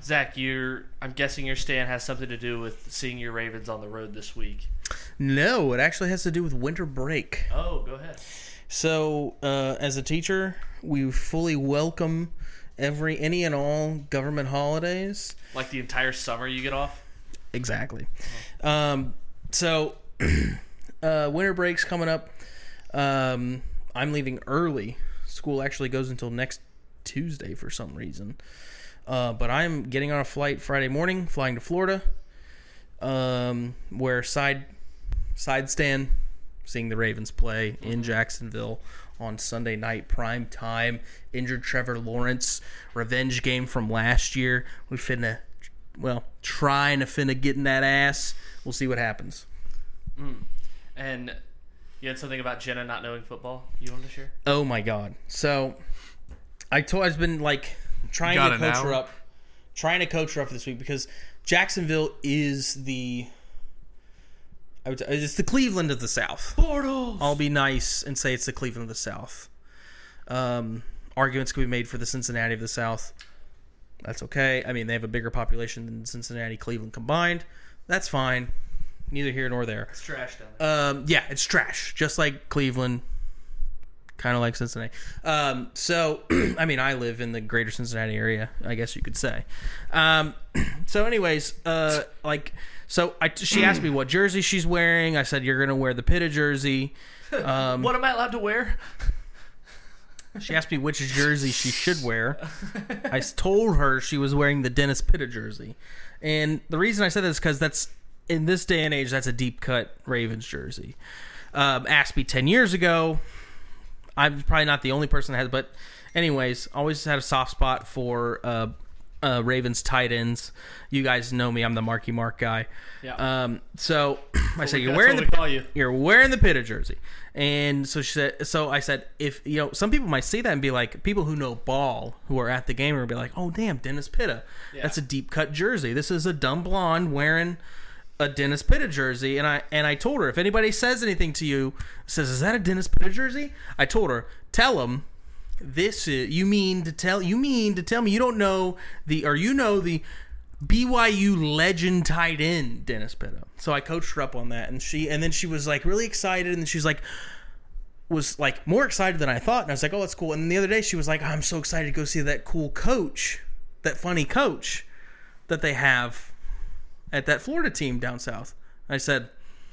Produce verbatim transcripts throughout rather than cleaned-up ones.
Zach, you're, I'm guessing your stand has something to do with seeing your Ravens on the road this week. No, it actually has to do with winter break. Oh, go ahead. So, uh, as a teacher, we fully welcome every any and all government holidays. Like the entire summer you get off? Exactly. Uh-huh. Um, so, uh, winter break's coming up. Um, I'm leaving early. School actually goes until next Tuesday for some reason. Uh, but I'm getting on a flight Friday morning, flying to Florida, um, where side side stand, seeing the Ravens play in Jacksonville on Sunday night, prime time. Injured Trevor Lawrence, revenge game from last year. We finna, well, trying to finna get in that ass. We'll see what happens. Mm. And you had something about Jenna not knowing football you wanted to share? Oh my God! So I told I've been like trying to coach her up, trying to coach her up for this week because Jacksonville is the. I would, it's the Cleveland of the South. Bortles. I'll be nice and say it's the Cleveland of the South. Um, arguments can be made for the Cincinnati of the South. That's okay. I mean, they have a bigger population than Cincinnati, Cleveland combined. That's fine. Neither here nor there. It's trash down there. Um, yeah, it's trash. Just like Cleveland. Kind of like Cincinnati. Um, so, I mean, I live in the greater Cincinnati area, I guess you could say. Um, so anyways, uh, like... So I, she asked me what jersey she's wearing. I said, you're going to wear the Pitta jersey. Um, what am I allowed to wear? She asked me which jersey she should wear. I told her she was wearing the Dennis Pitta jersey. And the reason I said that is because that's, in this day and age, that's a deep-cut Ravens jersey. Um, asked me ten years ago. I'm probably not the only person that has, but anyways, always had a soft spot for uh, uh, Ravens tight ends. You guys know me; I'm the Marky Mark guy. Yeah. Um. So I said, "You're That's wearing what the we call you. You're wearing the Pitta jersey," and so she said. So I said, "If you know, some people might see that and be like, people who know ball who are at the game will be like, oh damn, Dennis Pitta, Yeah. that's a deep cut jersey. This is a dumb blonde wearing." A Dennis Pitta jersey, and I and I told her if anybody says anything to you, says is that a Dennis Pitta jersey? I told her tell them this is you mean to tell you mean to tell me you don't know the or you know the B Y U legend tight end Dennis Pitta. So I coached her up on that, and she and then she was like really excited, and she's like was like more excited than I thought, and I was like, oh, that's cool. And then the other day she was like, I'm so excited to go see that cool coach, that funny coach that they have at that Florida team down south. I said,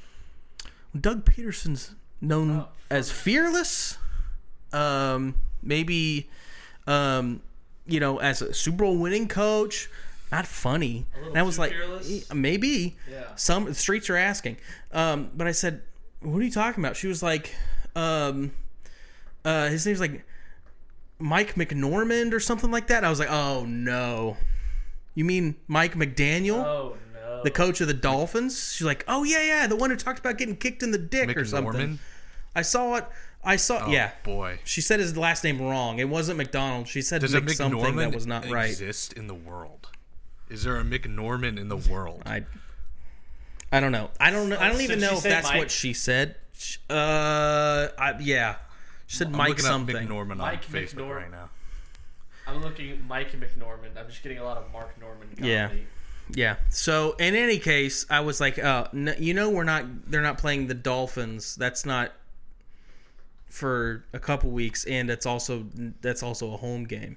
Doug Peterson's known oh, as fearless, um, maybe, um, you know, as a Super Bowl winning coach, not funny. And I was like, fearless? maybe. Yeah. Some the streets are asking. Um, but I said, what are you talking about? She was like, um, uh, his name's like Mike McNormand or something like that. I was like, oh no. You mean Mike McDaniel? Oh, no. The coach of the Dolphins? She's like, oh, yeah, yeah, the one who talked about getting kicked in the dick McNorman? or something. I saw it. I saw, oh, yeah. boy. She said his last name wrong. It wasn't McDonald. She said Does Mc a something McNorman that was not right. exist in the world? Is there a McNorman in the world? I, I don't know. I don't know. I don't So even she know if said that's Mike? what she said. Uh, I, yeah. She said I'm Mike looking something. up McNorman Mike on Facebook McNor- right now. I'm looking at Mike and McNorman. I'm just getting a lot of Mark Norman comedy. Yeah. Yeah. So in any case, I was like, uh, n- you know, we're not. They're not playing the Dolphins. That's not for a couple weeks, and it's also that's also a home game.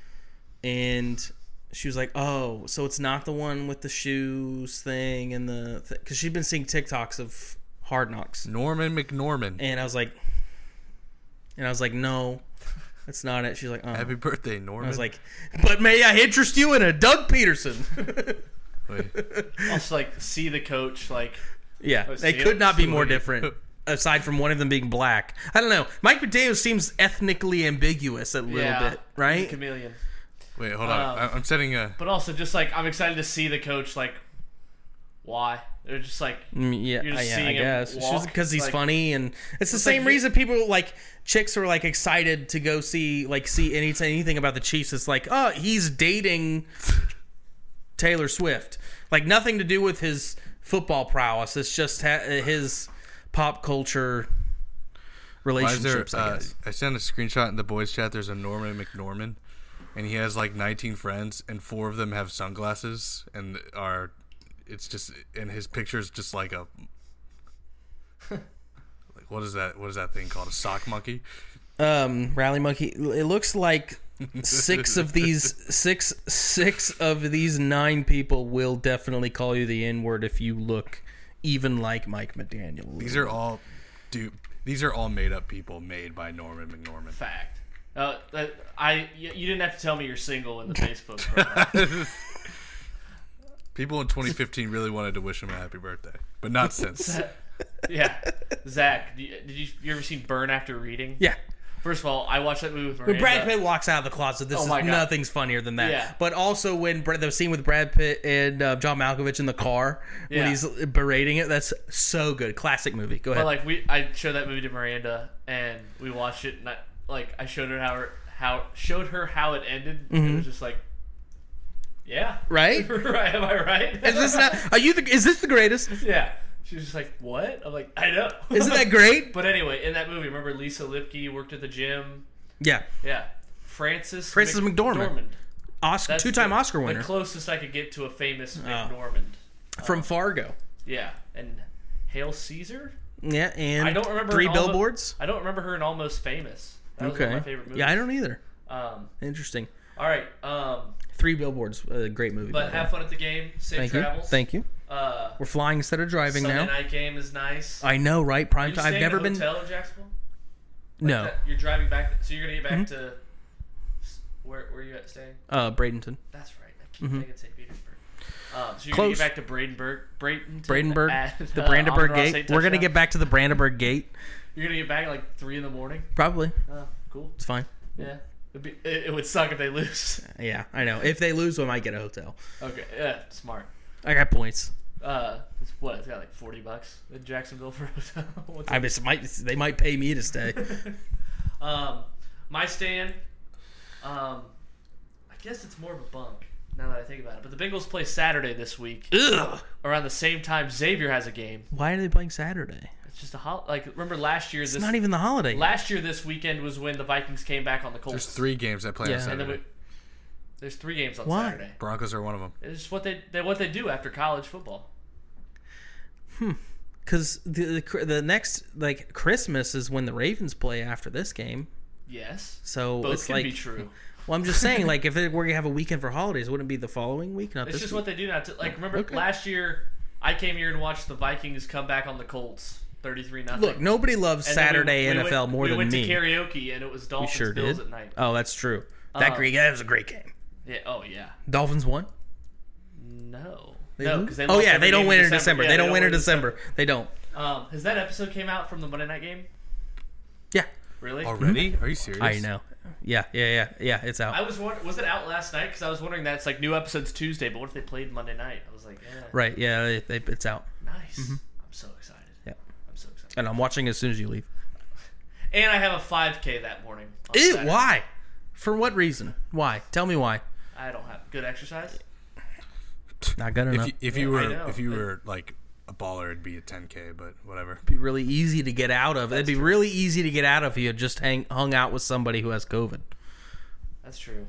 And she was like, "Oh, so it's not the one with the shoes thing and the because th- she'd been seeing TikToks of Hard Knocks." Norman McNorman. And I was like, and I was like, no, that's not it. She's like, oh. Happy birthday, Norman. I was like, but may I interest you in a Doug Peterson? Wait. Also, like, see the coach, like... Yeah, Oh, they see could it? not be more Sweet. different, aside from one of them being black. I don't know. Mike McDaniel seems ethnically ambiguous a little yeah, bit, right? he's a chameleon. Wait, hold on. Um, I- I'm setting a... But also, just, like, I'm excited to see the coach, like, why? They're just, like... Mm, yeah, You're just yeah, seeing I him guess walk, because he's like- funny, and it's the It's same like- reason people like chicks are like excited to go see like see any anything about the Chiefs. It's like, oh, he's dating Taylor Swift, like nothing to do with his football prowess. It's just ha- his pop culture Why is there, relationships. I uh, guess. I sent a screenshot in the boys chat. There's a Norman McNorman. and he has like nineteen friends, and four of them have sunglasses, and are it's just and his picture's just like a like what is that? What is that thing called? A sock monkey? Um, rally monkey. It looks like six of these six six of these nine people will definitely call you the N word if you look even like Mike McDaniel. These are all, dude. These are all made up people made by Norman McNorman. Fact. Uh, that, I you you didn't have to tell me you're single in the Facebook profile. People in twenty fifteen really wanted to wish him a happy birthday, but not since. Yeah, Zach, did you, did you you ever seen Burn After Reading? Yeah. First of all, I watched that movie with Miranda. When Brad Pitt walks out of the closet, this Oh is my God. nothing's funnier than that. Yeah. But also when Brad- the scene with Brad Pitt and uh, John Malkovich in the car Yeah. when he's berating it, that's so good. Classic movie. Go ahead. But like we, I showed that movie to Miranda, and we watched it, and I, like I showed her how her, how showed her how it ended. And it was just like, yeah, Right? right? Am I right? is this not? Are you? The, is this the greatest? Yeah. She was just like, what? I'm like, I know. Isn't that great? But anyway, in that movie, remember Lisa Lipke worked at the gym? Yeah. Yeah. Frances Frances Mc- McDormand. Oscar, That's two-time the- Oscar winner The closest I could get to a famous Oh. McNormand. from Fargo. Yeah. And Hail Caesar? Yeah, and I don't remember Three in Almo- Billboards. I don't remember her in Almost Famous. That was Okay. one of my favorite movies. Yeah, I don't either. Um, Interesting. all right. Um, Three Billboards, a great movie. by but the way. have fun at the game. Safe Thank travels. you. Thank you. Uh, We're flying instead of driving Sunday now. night game is nice. I know, right? Prime you time. staying I've never in a been. hotel in Jacksonville? Like No, that- you're driving back. So you're gonna get back Mm-hmm. to where? Where are you at staying? uh, Bradenton. That's right. I keep thinking Saint Petersburg. Um, so you're Mm-hmm. Close. gonna get back to Bradenburg, Bradenton, Bradenburg, at, the uh, Brandenburg Amon-Ra Gate. State We're gonna touchdown? get back to the Brandenburg Gate. You're gonna get back at like three in the morning. Probably. Oh, cool. It's fine. Yeah. It'd be, it, it would suck if they lose. Yeah, I know. If they lose, we might get a hotel. Okay. Yeah. Smart. I got points. Uh, it's what? It's got like forty bucks in Jacksonville for a hotel. What's I just might. They might pay me to stay. Um, my stand, um, I guess it's more of a bunk now that I think about it. But the Bengals play Saturday this week Ugh. around the same time Xavier has a game. Why are they playing Saturday? It's just a hol- like remember last year It's this not even the holiday. last year this weekend was when the Vikings came back on the Colts. There's three games that play Yeah. on and then Saturday. we, there's three games on Why? Saturday. Broncos are one of them. It's just what they, they what they do after college football. Because the, the the next like Christmas is when the Ravens play after this game. Yes, So both it's can like. be true. Well, I'm just saying, like, if it were to have a weekend for holidays, wouldn't it be the following week, not It's this just week? what they do now. To, like remember Okay. last year, I came here and watched the Vikings come back on the Colts, thirty-three nothing. Look, nobody loves And then Saturday we- we N F L went, more we than went me. to karaoke and it was We Dolphins sure Bills did. at night. Oh, that's true. That Uh, great. That was a great game. Yeah. Oh yeah. Dolphins won. No. They no, lose? because they oh lost yeah, every they don't game win in December. Yeah, they don't win in December. They don't. Um, has that episode came out from the Monday night game? Yeah, Really? Already? Are you serious? I know. Yeah, yeah, yeah, yeah. It's out. I was wondering, was it out last night? Because I was wondering that it's like new episodes Tuesday, but what if they played Monday night? I was like, yeah, Right. Yeah, they, they, it's out. nice. I'm so excited. Yeah. I'm so excited. And I'm watching as soon as you leave. And I have a five K that morning. on Ew, Saturday. why? For what reason? Why? Tell me why. I don't have good exercise. Not good If enough. you, if Yeah, you I were know, if you but- were like a baller, it'd be a ten K, but whatever. It'd be really easy to get out of. It'd That's be true. really easy to get out of if you had just hang, hung out with somebody who has COVID. That's true.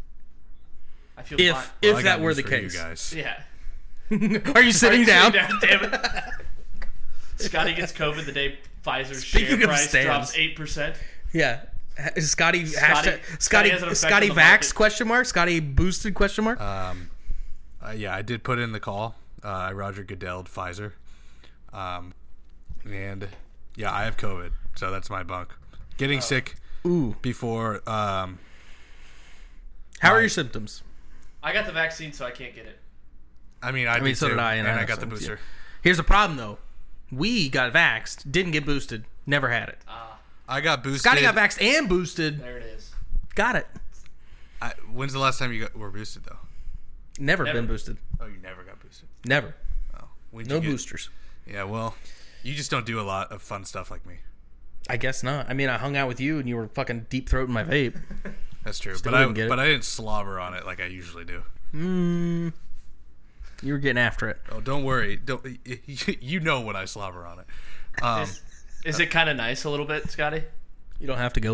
I feel If fine. if Well, I got that were news the for you case. guys. Yeah. Are you sitting down? Damn it. Scotty gets COVID the day Pfizer's Speaking share of price stands. drops eight percent. Yeah. Is Scotty, Scotty- hashtag, Scotty Scotty, has an effect Scotty on the Vax market. question mark? Scotty boosted question mark? Um, uh, yeah, I did put in the call. Uh, I Roger Goodell'd Pfizer. Um, and yeah, I have COVID, so that's my bunk. Getting sick Ooh. before. Um, How are my- your symptoms? I got the vaccine, so I can't get it. I mean, I, mean, did so too, did I, and and, I I got the have some, booster. Here's the problem, though. We got vaxxed, didn't get boosted, never had it. Ah, I got boosted. Scotty got vaxxed and boosted, there it is. got it. I, when's the last time you got, were boosted though? Never, Never. been boosted. Oh, you never got boosted. Never. Oh, when'd No you get- boosters. Yeah, well, you just don't do a lot of fun stuff like me. I guess not. I mean, I hung out with you and you were fucking deep throating my vape. That's true, Still but I didn't get it. but I didn't slobber on it like I usually do. Mm, you were getting after it. Oh, don't worry. Don't you know when I slobber on it? Um, Is, is it kind of nice a little bit, Scotty? You don't have to go in.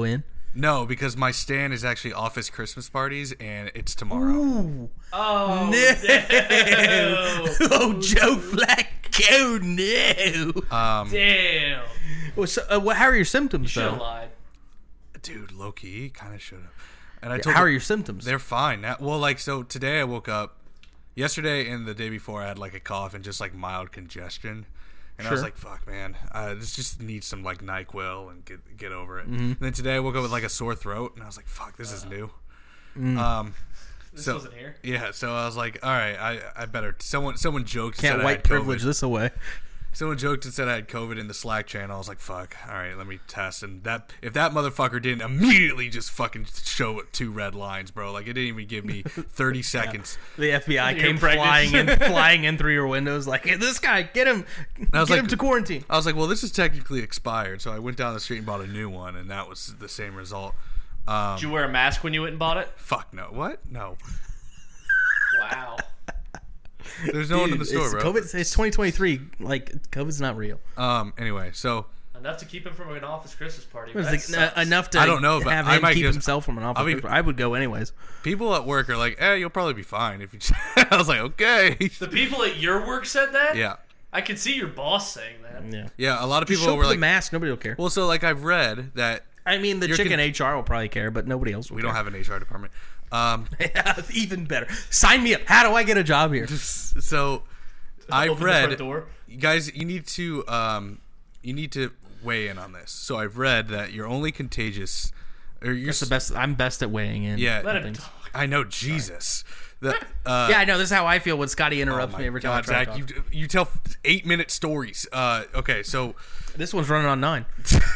No, because my stand is actually office Christmas parties, and it's tomorrow. Ooh. Oh, No. no. Oh, Joe Flacco, no. Um, Damn. Well, so, uh, what, how are your symptoms, Should have though? lied. dude, low key, kind of should have. And I Yeah, told how the- are your symptoms? They're fine. Now, well, like, so today I woke up. Yesterday and the day before, I had like a cough and just like mild congestion. And I was Sure. like, fuck, man. Uh, this just needs some like NyQuil and get get over it. Mm-hmm. And then today I woke up with like a sore throat. And I was like, fuck, this is new. Mm. Um, This so, wasn't here. yeah, so I was like, all right, I, I better. Someone someone joked and Can't said I white had privilege COVID. this away. Someone joked and said I had COVID in the Slack channel. I was like, fuck, all right, let me test. And that if that motherfucker didn't immediately just fucking show two red lines, bro, like it didn't even give me thirty seconds. The F B I You're came pregnant. flying in, flying in through your windows, like, hey, this guy, get him, I was get like- him to quarantine. I was like, well, this is technically expired. So I went down the street and bought a new one, and that was the same result. Um, Did you wear a mask when you went and bought it? fuck no. What? No. Wow. There's no one in the Dude, store, it's, bro. COVID, it's twenty twenty-three. Like, COVID's not real. Um. Anyway, so Enough to keep him from an office Christmas party. It's That like, sucks. uh, enough to I don't know, but have I him might keep just- himself from an office. I'll be- I would go anyways. people at work are like, eh, you'll probably be fine if you. I was like, okay. The people at your work said that? Yeah. I could see your boss saying that. Yeah. Yeah. A lot of Just people show up were with like, a mask. Nobody will care. well, so like I've read that I mean, the you're chicken con- H R will probably care, but nobody else will we don't have an H R department. Um. have. Even better. Sign me up. How do I get a job here? So I've Open the front read, door. you guys, you need to um, you need to weigh in on this. So I've read that you're only contagious, or you're That's the best. I'm best at weighing in. Yeah, Let him things. talk. I know, Jesus. The, uh, Yeah, I know. This is how I feel when Scotty oh interrupts my me every time God, I try Zach, to you you tell eight minute stories. Uh, okay, so talk. This one's running on nine.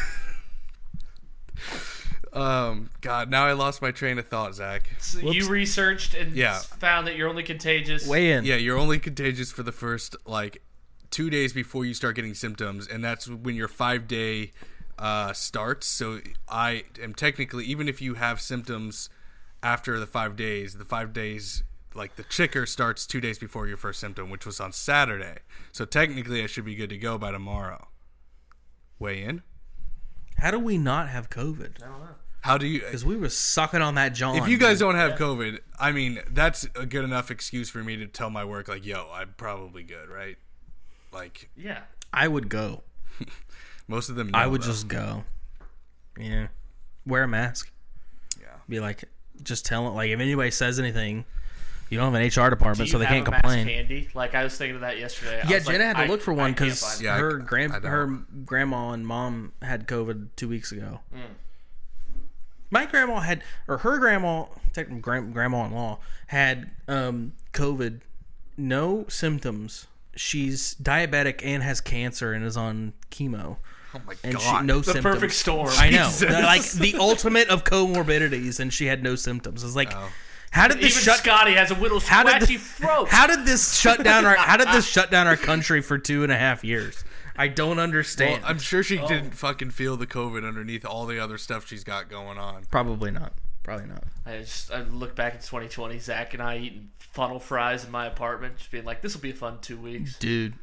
um, God, now I lost my train of thought, Zach. So you researched and Yeah. found that you're only contagious. Weigh in. Yeah, you're only contagious for the first like two days before you start getting symptoms, and that's when your five day uh, starts. So I am technically, even if you have symptoms after the five days, the five days like the chicker starts two days before your first symptom, which was on Saturday. So technically, I should be good to go by tomorrow. Weigh in. How do we not have COVID? I don't know. How do you? Because we were sucking on that John. If you guys don't have COVID, I mean, that's a good enough excuse for me to tell my work, like, yo, I'm probably good, right? Like, Yeah. I would go. most of them I know, would though. just go. Yeah. Wear a mask. Yeah. Be like, just tell it. Like, if anybody says anything, you don't have an H R Do department, you so they have can't a mask complain. handy? Like I was thinking of that yesterday. I Yeah, was Jenna like, had to I- look for I one can't because find Yeah, I- her grand I don't. her grandma and mom had COVID two weeks ago. Mm. My grandma had, or her grandma, technically grand, grandma-in-law had um, COVID, no symptoms. She's diabetic and has cancer and is on chemo, Oh my and God. she no The symptoms. perfect storm. I know, Jesus. The- like the ultimate of comorbidities, and she had no symptoms. It's like, Oh. how did Even this shut? Scotty has a little How did scratchy the- throat. How did this shut down our? How did this shut down our country for two and a half years? I don't Well, understand. I'm sure Oh. she didn't fucking feel the COVID underneath all the other stuff she's got going on. Probably not. Probably not. I just I look back at twenty twenty, Zach and I eating funnel fries in my apartment, just being like, "This will be a fun two weeks." Dude.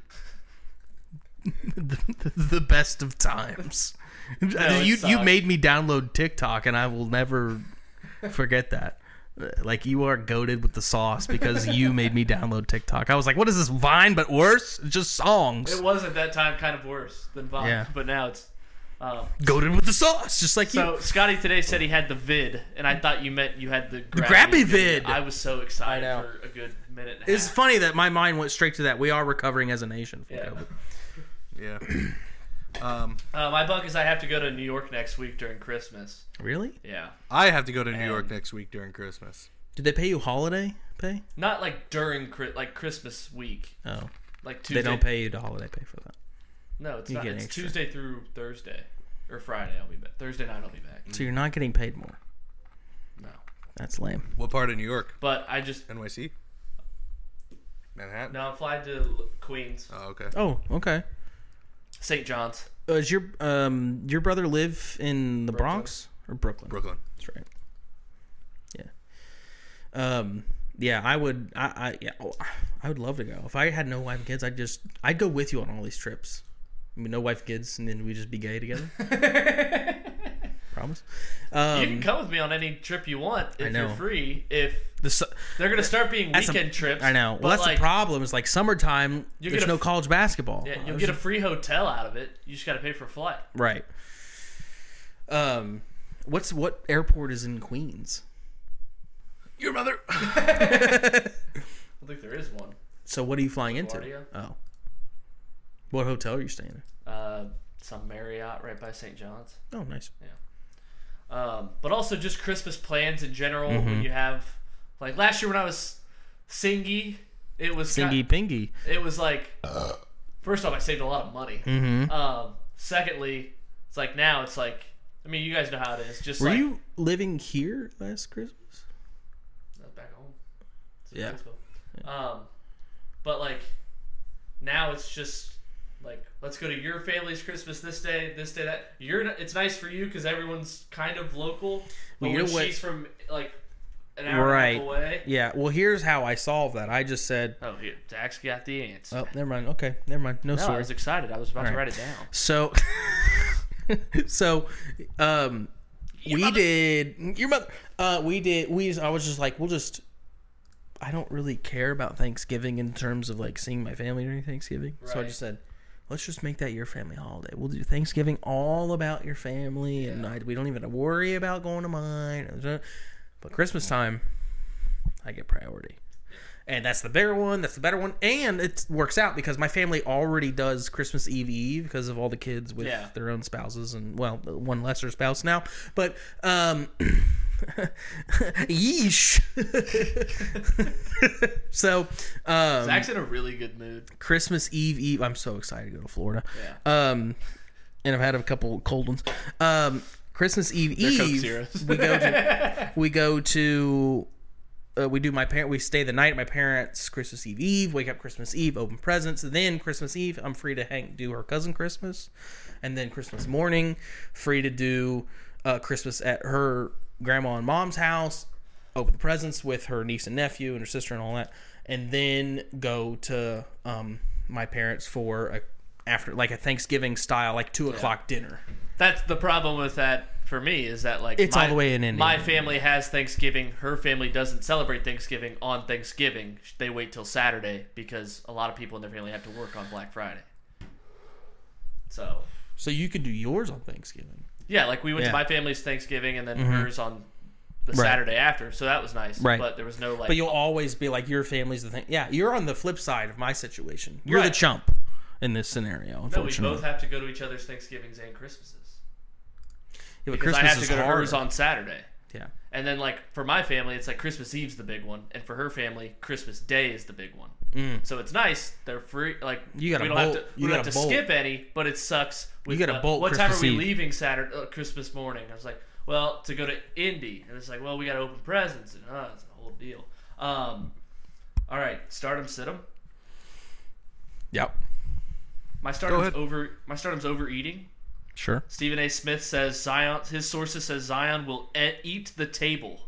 the, the best of times. it you you sucks. made me download TikTok, and I will never forget that. Like, you are goated with the sauce because you made me download TikTok. I was like, what is this, Vine but worse? It's just songs. It was at that time kind of worse than Vine, Yeah. but now it's. Um, Goated with the sauce, just like you. so Scotty today said he had the vid, and I thought you meant you had the grabby, grabby vid. I was so excited I know. for a good minute. And a It's half. funny that my mind went straight to that. We are recovering as a nation from Yeah. COVID. Yeah. um, Uh, my bug is I have to go to New York next week during Christmas. Really? Yeah, I have to go to New And- York next week during Christmas. Did they pay you holiday pay? not like during Chri- like Christmas week, Oh, like Tuesday. they don't pay you the holiday pay for that. No, it's You not. get It's extra. Tuesday through Thursday or Friday. I'll be back. Thursday night I'll be back. So you're not getting paid more. No, That's lame. What part of New York? but I just N Y C? Manhattan? no. I'm flying to Queens, Oh, okay. Oh, okay. Saint John's. Uh, does your um your brother live in the Brooklyn. Bronx or Brooklyn? Brooklyn. That's right. Yeah. Um. Yeah, I would. I. I. Yeah. oh, I would love to go. If I had no wife and kids, I'd just. I'd go with you on all these trips. I mean, no wife, kids, and then we just be gay together. promise. Um, you can come with me on any trip you want if know. you're free. If the su- they're gonna start being that's weekend a, trips, I know. but Well, that's like, the problem. Is like summertime. You There's get a no f- college basketball. Yeah, I you'll was get a just- free hotel out of it. You just got to pay for a flight. right. Um, what's what airport is in Queens? Your mother. I think there is one. So what are you flying into? LaGuardia. Oh, what hotel are you staying in? Uh, some Marriott right by Saint John's. Oh, nice. Um, but also just Christmas plans in general. Mm-hmm. When you have, like last year when I was singy, it was Singy ki- pingy. It was like, first off, I saved a lot of money. Mm-hmm. Um, secondly, it's like now it's like, I mean, you guys know how it is. Just Were like, you living here last Christmas? Not back home. It's Yeah. yeah. Um, but like now it's just like let's go to your family's Christmas this day, this day that. You're. It's nice for you because everyone's kind of local. But Well, you when know what- she's from like an hour Right. and a half away. Yeah. Well, here's how I solved that. I just said, Oh, here, Zach's got the answer. "Oh, never mind. Okay, never mind. No, no, I story." was excited. I was about All to right. write it down. So, so, um, we mother- did your mother. Uh, we did. We. I was just like, we'll just. I don't really care about Thanksgiving in terms of like seeing my family during Thanksgiving. So I Right. just said, let's just make that your family holiday. We'll do Thanksgiving all about your family, and I, we don't even worry about going to mine. But Christmas time, I get priority. And that's the bigger one. That's the better one. And it works out because my family already does Christmas Eve Eve because of all the kids with Yeah. their own spouses and, well, one lesser spouse now. But, um, yeesh. So, um, Zach's in a really good mood. Christmas Eve Eve. I'm so excited to go to Florida. Yeah. Um, and I've had a couple cold ones. Um, Christmas Eve They're Coke Eve. Zeros. We go to, we go to, uh, we do my parent. We stay the night at my parents' Christmas Eve Eve. Wake up Christmas Eve, open presents. Then Christmas Eve, I'm free to hang, do her cousin Christmas, and then Christmas morning, free to do uh, Christmas at her grandma and mom's house. Open the presents with her niece and nephew and her sister and all that, and then go to um, my parents for a after like a Thanksgiving style like two o'clock dinner. That's the problem with that for me is that like It's my, all the way in India. My family has Thanksgiving. Her family doesn't celebrate Thanksgiving on Thanksgiving. They wait till Saturday because a lot of people in their family have to work on Black Friday. So So you can do yours on Thanksgiving. yeah, like we went Yeah. to my family's Thanksgiving and then hers on the Right. Saturday after. So that was nice. Right. But there was no like. But you'll always be like your family's the thing. Yeah, you're on the flip side of my situation. You're the Right. chump in this scenario. no, we Unfortunately, both have to go to each other's Thanksgivings and Christmases yeah, but because Christmas I have is to go to harder. hers on Saturday. Yeah, And then, like, for my family, it's like Christmas Eve's the big one. And for her family, Christmas Day is the big one. Mm. So it's nice. They're free. Like, You gotta we don't bolt- have to, you we don't gotta have to bolt. skip any, but it sucks. With, You gotta uh, bolt What time Christmas are we Eve. leaving Saturday, uh, Christmas morning? I was like, well, to go to Indy. And it's like, well, we got to open presents. And, uh, it's a whole deal. Um, all right. Stardom, Sid'em. yep, My ahead. stardom's over. My stardom's overeating. sure. Stephen A. Smith says Zion. His sources says Zion will e- eat the table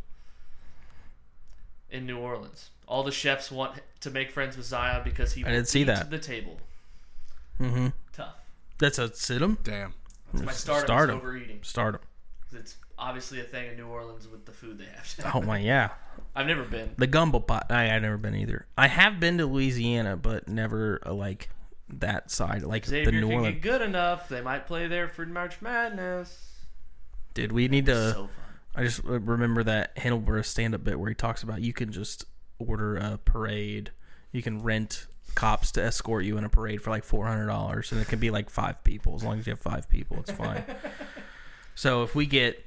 in New Orleans. All the chefs want to make friends with Zion because he I will didn't see eat that. the table. Mm-hmm. Tough. That's a Sid'em. Damn. That's my stardom, Stardom. is overeating. Stardom. It's obviously a thing in New Orleans with the food they have. Oh my, yeah. I've never been. The gumbo pot. I I've never been either. I have been to Louisiana, but never uh, like that side, like Xavier the New can Orleans. get good enough. They might play there for March Madness. Did we need to? so fun. I just remember that Handelborough stand-up bit where he talks about you can just order a parade. You can rent cops to escort you in a parade for like four hundred dollars, and it can be like five people. As long as you have five people, it's fine. So if we get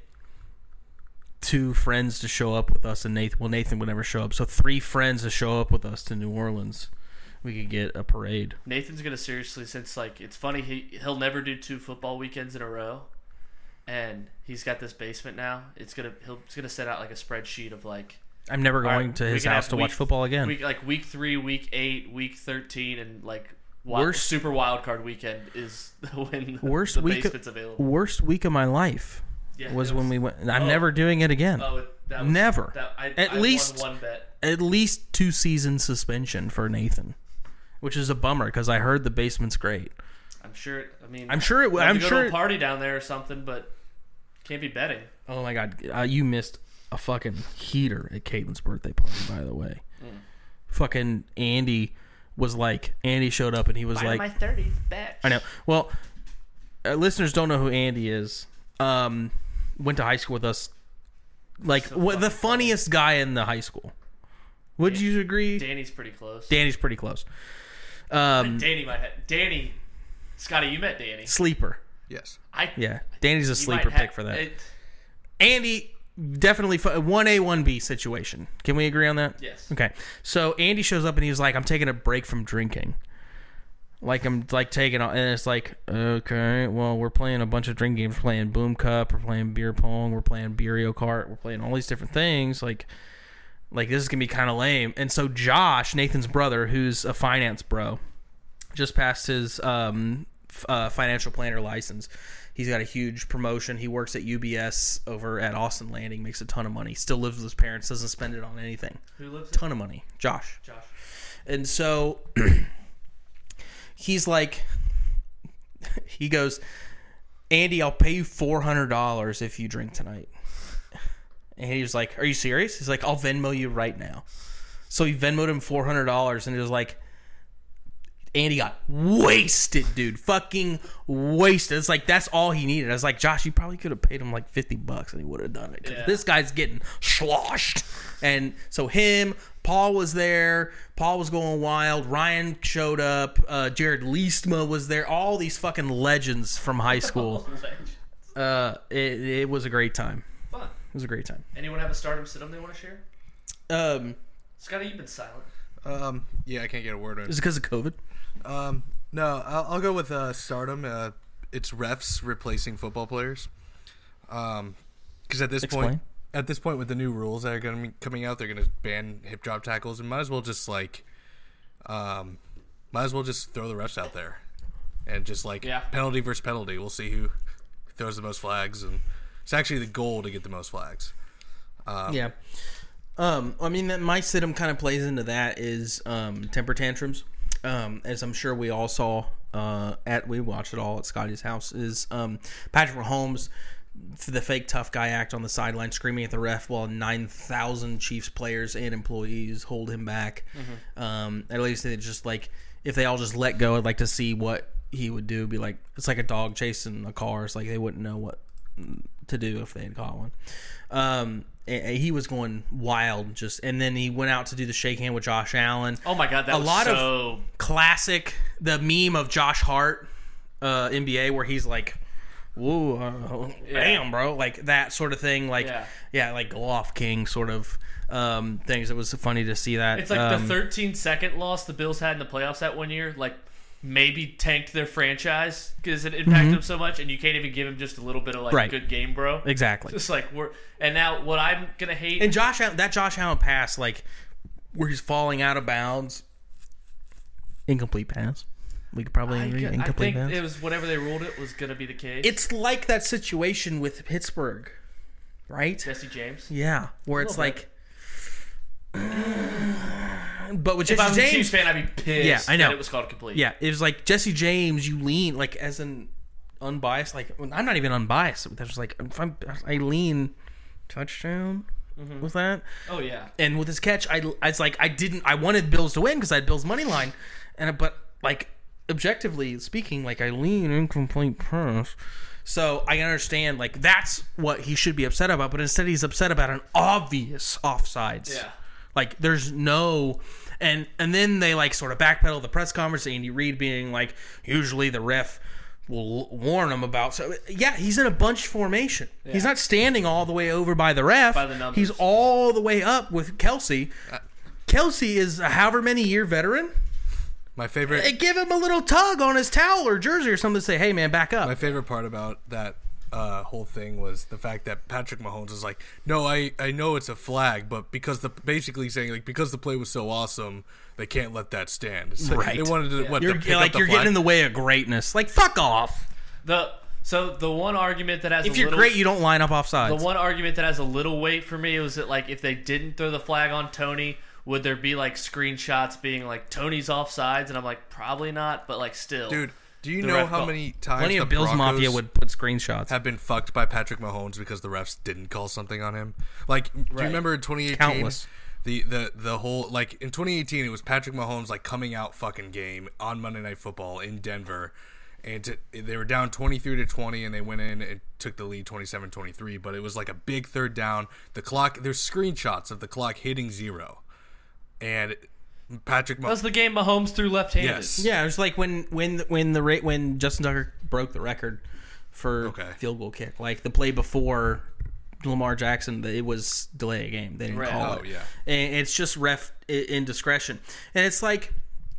two friends to show up with us, and Nathan, well, Nathan would never show up. So three friends to show up with us to New Orleans, we could get a parade. Nathan's gonna seriously, since like it's funny, he he'll never do two football weekends in a row, and he's got this basement now. It's gonna he'll it's gonna set out like a spreadsheet of like I'm never all going right, to we his can house have to watch week- football again. week like week three, week eight, week thirteen, and like wild, Worst- super wild card weekend is when the, Worst the week, basement's available. worst week of my life Yeah, was it when we went. I'm Oh. never doing it again. Oh, it- that was, Never. That, I, At I least- won one bet. At least two season suspension for Nathan, which is a bummer because I heard the basement's great. I'm sure. I mean, I'm sure it. we'll have I'm to go sure. to a It, party down there or something, but Can't be betting. Oh my god, uh, you missed a fucking heater at Caitlin's birthday party, by the way. Mm. Fucking Andy was like, Andy showed up and he was Mine like, my thirties, bitch. I know. Well, uh, listeners don't know who Andy is. Um, went to high school with us. Like So what, the funny. funniest guy in the high school. Would you agree? Danny's pretty close. Danny's pretty close. Um, Danny might have. Danny, Scotty, you met Danny. sleeper. Yes. I Yeah, Danny's a you sleeper might pick have- for that. It, Andy, definitely fu- one A, one B situation. Can we agree on that? yes. Okay. So Andy shows up and he was like, I'm taking a break from drinking. Like, I'm like taking, and it's like, okay, well, we're playing a bunch of drink games. We're playing Boom Cup. We're playing beer pong. We're playing Beerio Kart. We're playing all these different things. Like, like this is going to be kind of lame. And so Josh, Nathan's brother, who's a finance bro, just passed his um, f- uh, financial planner license. He's got a huge promotion. He works at U B S over at Austin Landing, makes a ton of money. Still lives with his parents, doesn't spend it on anything. Who lives? Ton of money. Josh. Josh. And so he's like, he goes, Andy, I'll pay you four hundred dollars if you drink tonight. And he was like, are you serious? He's like, I'll Venmo you right now. So he Venmoed him four hundred dollars and he was like, Andy got wasted, dude. Fucking wasted. It's like, that's all he needed. I was like, Josh, you probably could have paid him like fifty bucks and he would have done it. 'Cause Yeah. this guy's getting sloshed. And so him, Paul was there. Paul was going wild. Ryan showed up. Uh, Jared Leestma was there. All these fucking legends from high school. Uh, it, it was a great time. Fun. It was a great time. Anyone have a stardom sit-em they want to share? Um, Scotty, you've been silent. Um. Yeah, I can't get a word in. is it because of COVID? Um. No, I'll, I'll go with uh, stardom. Uh, it's refs replacing football players. Um, because at this Explain. point, at this point with the new rules that are going to be coming out, they're going to ban hip drop tackles, and might as well just like, um, might as well just throw the refs out there, and just like Yeah. penalty versus penalty. We'll see who throws the most flags, and it's actually the goal to get the most flags. Um, Yeah. Um, I mean, that my sit-em kind of plays into that is um, temper tantrums. Um, as I'm sure we all saw uh, at we watched it all at Scotty's house. Is um, Patrick Mahomes, for the fake tough guy act on the sideline, screaming at the ref while nine thousand Chiefs players and employees hold him back. Mm-hmm. Um, at least they just like if they all just let go, I'd like to see what he would do. Be like it's like a dog chasing a car. It's like they wouldn't know what to do if they had caught one. Um, and he was going wild, just and then he went out to do the shake hand with Josh Allen. Oh my god, that A was lot of- so... Classic, the meme of Josh Hart, uh, N B A, where he's like, "Whoa, uh, Yeah. damn, bro!" Like that sort of thing. Like, Yeah. yeah, like go off king sort of um, things. It was funny to see that. It's like um, the thirteen second loss the Bills had in the playoffs that one year, like maybe tanked their franchise because it impacted them so much, and you can't even give him just a little bit of like Right. good game, bro. exactly. Just like we're and now what I'm gonna hate. And Josh, Allen, that Josh Allen pass, like where he's falling out of bounds, incomplete pass. We could probably I, agree. I Incomplete think pass. it was whatever they ruled it was gonna be the case. It's like that situation with Pittsburgh, right? Jesse James. Yeah, where it's little like, but with If I Jesse was a Chiefs James, fan, I'd be pissed. Yeah, I know. That it was called complete. yeah, it was like Jesse James. You lean like as an unbiased, like I'm not even unbiased. That was like if I'm, I lean touchdown Mm-hmm. with that. Oh yeah. And with his catch, I, I was like, I didn't, I wanted Bills to win because I had Bills money line, and but like objectively speaking, like I lean incomplete pass, so I understand like that's what he should be upset about, but instead he's upset about an obvious offsides. Yeah. Like there's no, and and then they like sort of backpedal the press conference. Andy Reid being like, usually the ref will warn him about. So yeah, he's in a bunch formation. Yeah. He's not standing all the way over by the ref. By the numbers. He's all the way up with Kelsey. Kelsey is a however many year veteran. My favorite. Hey, give him a little tug on his towel or jersey or something to say, "Hey man, back up." My favorite part about that uh, whole thing was the fact that Patrick Mahomes was like, "No, I, I know it's a flag, but because the basically saying like because the play was so awesome, they can't let that stand." It's like Right. They wanted to what You're to pick like up the you're flag. getting in the way of greatness. Like fuck off. The so the one argument that has If a you're little, great, you don't line up off the sides. one argument that has a little weight for me was that like if they didn't throw the flag on Tony, would there be like screenshots being like Tony's offsides? And I'm like probably not, but like still, Dude, Do you the know ref how call. many times Plenty the of Bills Broncos Mafia would put screenshots. have been fucked by Patrick Mahomes because the refs didn't call something on him? Like, do Right. you remember in twenty eighteen? Countless. The, the the whole like in twenty eighteen it was Patrick Mahomes like coming out fucking game on Monday Night Football in Denver, and to, they were down twenty-three to twenty and they went in and took the lead twenty-seven twenty-three, but it was like a big third down. The clock, there's screenshots of the clock hitting zero, and Patrick That was Mahomes. the game Mahomes threw left-handed. Yes. Yeah, it was like when when when the rate when Justin Tucker broke the record for Okay. field goal kick. Like the play before Lamar Jackson, it was delay a game. They didn't Right. call Oh, it. yeah. And it's just ref i- indiscretion. And it's like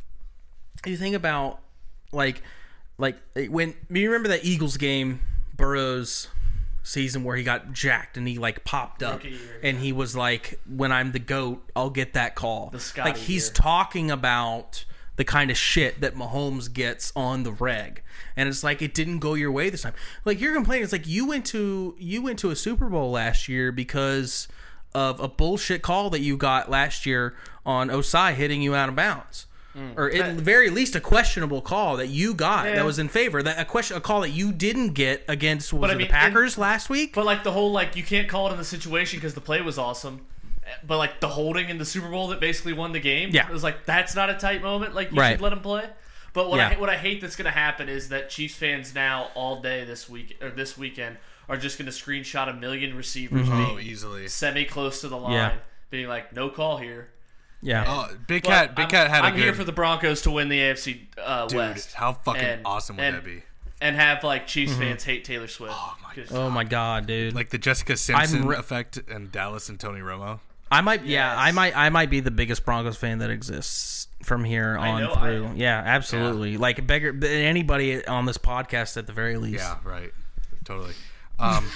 you think about like like when you remember that Eagles game, Burrow's season where he got jacked and he like popped up Rookie year, and he was like, when I'm the GOAT, I'll get that call. The Scotty like he's year. talking about the kind of shit that Mahomes gets on the reg, and it's like it didn't go your way this time. Like you're complaining, it's like you went to you went to a Super Bowl last year because of a bullshit call that you got last year on Osai hitting you out of bounds, or at the very least a questionable call that you got Yeah. that was in favor. That a question a call that you didn't get against was But I it mean, the Packers last week. But like the whole like you can't call it in the situation because the play was awesome. But like the holding in the Super Bowl that basically won the game, Yeah. it was like that's not a tight moment. Like you Right. should let him play. But what Yeah. I what I hate that's gonna happen is that Chiefs fans now all day this week or this weekend are just gonna screenshot a million receivers Oh, being easily. semi close to the line, Yeah. being like no call here. yeah, Oh, Big But Cat, Big I'm, Cat had a I'm good. here for the Broncos to win the A F C uh, Dude, West. how fucking And- awesome would and- that be? And have like Chiefs fans hate Taylor Swift. Oh my 'Cause- oh my god, dude. Like the Jessica Simpson re- effect and Dallas and Tony Romo. I might, yeah, Yes. I might, I might be the biggest Broncos fan that exists from here I on know I through. am. Yeah, absolutely. Like beggar, anybody on this podcast at the very least. Yeah, right. Totally. Um,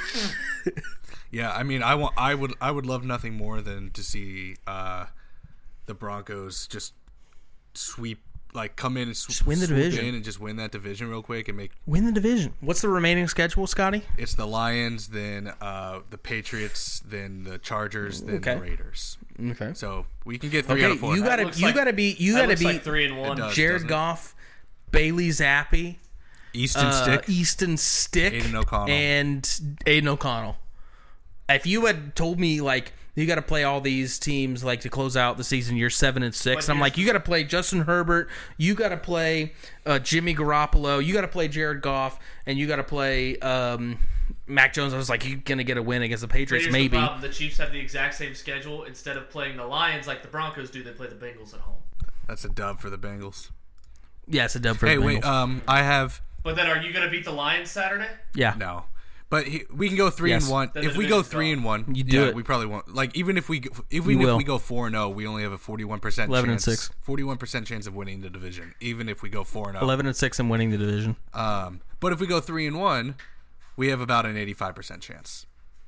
yeah, I mean, I want, I would, I would love nothing more than to see uh, the Broncos just sweep, like come in and sw- Just win the swoop division. in and just win that division real quick and make. Win the division. What's the remaining schedule, Scotty? It's the Lions, then uh, the Patriots, then the Chargers, then Okay. the Raiders. Okay. So we can get three out Okay, of four. you That gotta, looks you like- gotta be, you that gotta looks be like three and one. It does. Jared doesn't it? Goff, Bailey Zappi, Easton uh, Stick. Easton Stick, Aiden O'Connell. and Aiden O'Connell. If you had told me like you got to play all these teams like to close out the season, you're seven and six. But I'm like, here's- you got to play Justin Herbert, you got to play uh, Jimmy Garoppolo, you got to play Jared Goff, and you got to play um, Mac Jones. I was like, you gonna get a win against the But Patriots, here's maybe. the problem: the Chiefs have the exact same schedule. Instead of playing the Lions like the Broncos do, they play the Bengals at home. That's a dub for the Bengals. Yeah, it's a dub for Hey, the wait. Bengals. Um, I have But then, are you going to beat the Lions Saturday? yeah, no. But he, we can go three Yes. and one. Then If the we go division's three gone. and one, You do yeah, it. we probably won't. Like even if we, go- You even if will. we go four and zero, we only have a forty-one percent eleven and chance. six. Forty-one percent chance of winning the division, even if we go four and zero. eleven and six and winning the division. Um, but if we go three and one, we have about an eighty-five percent chance.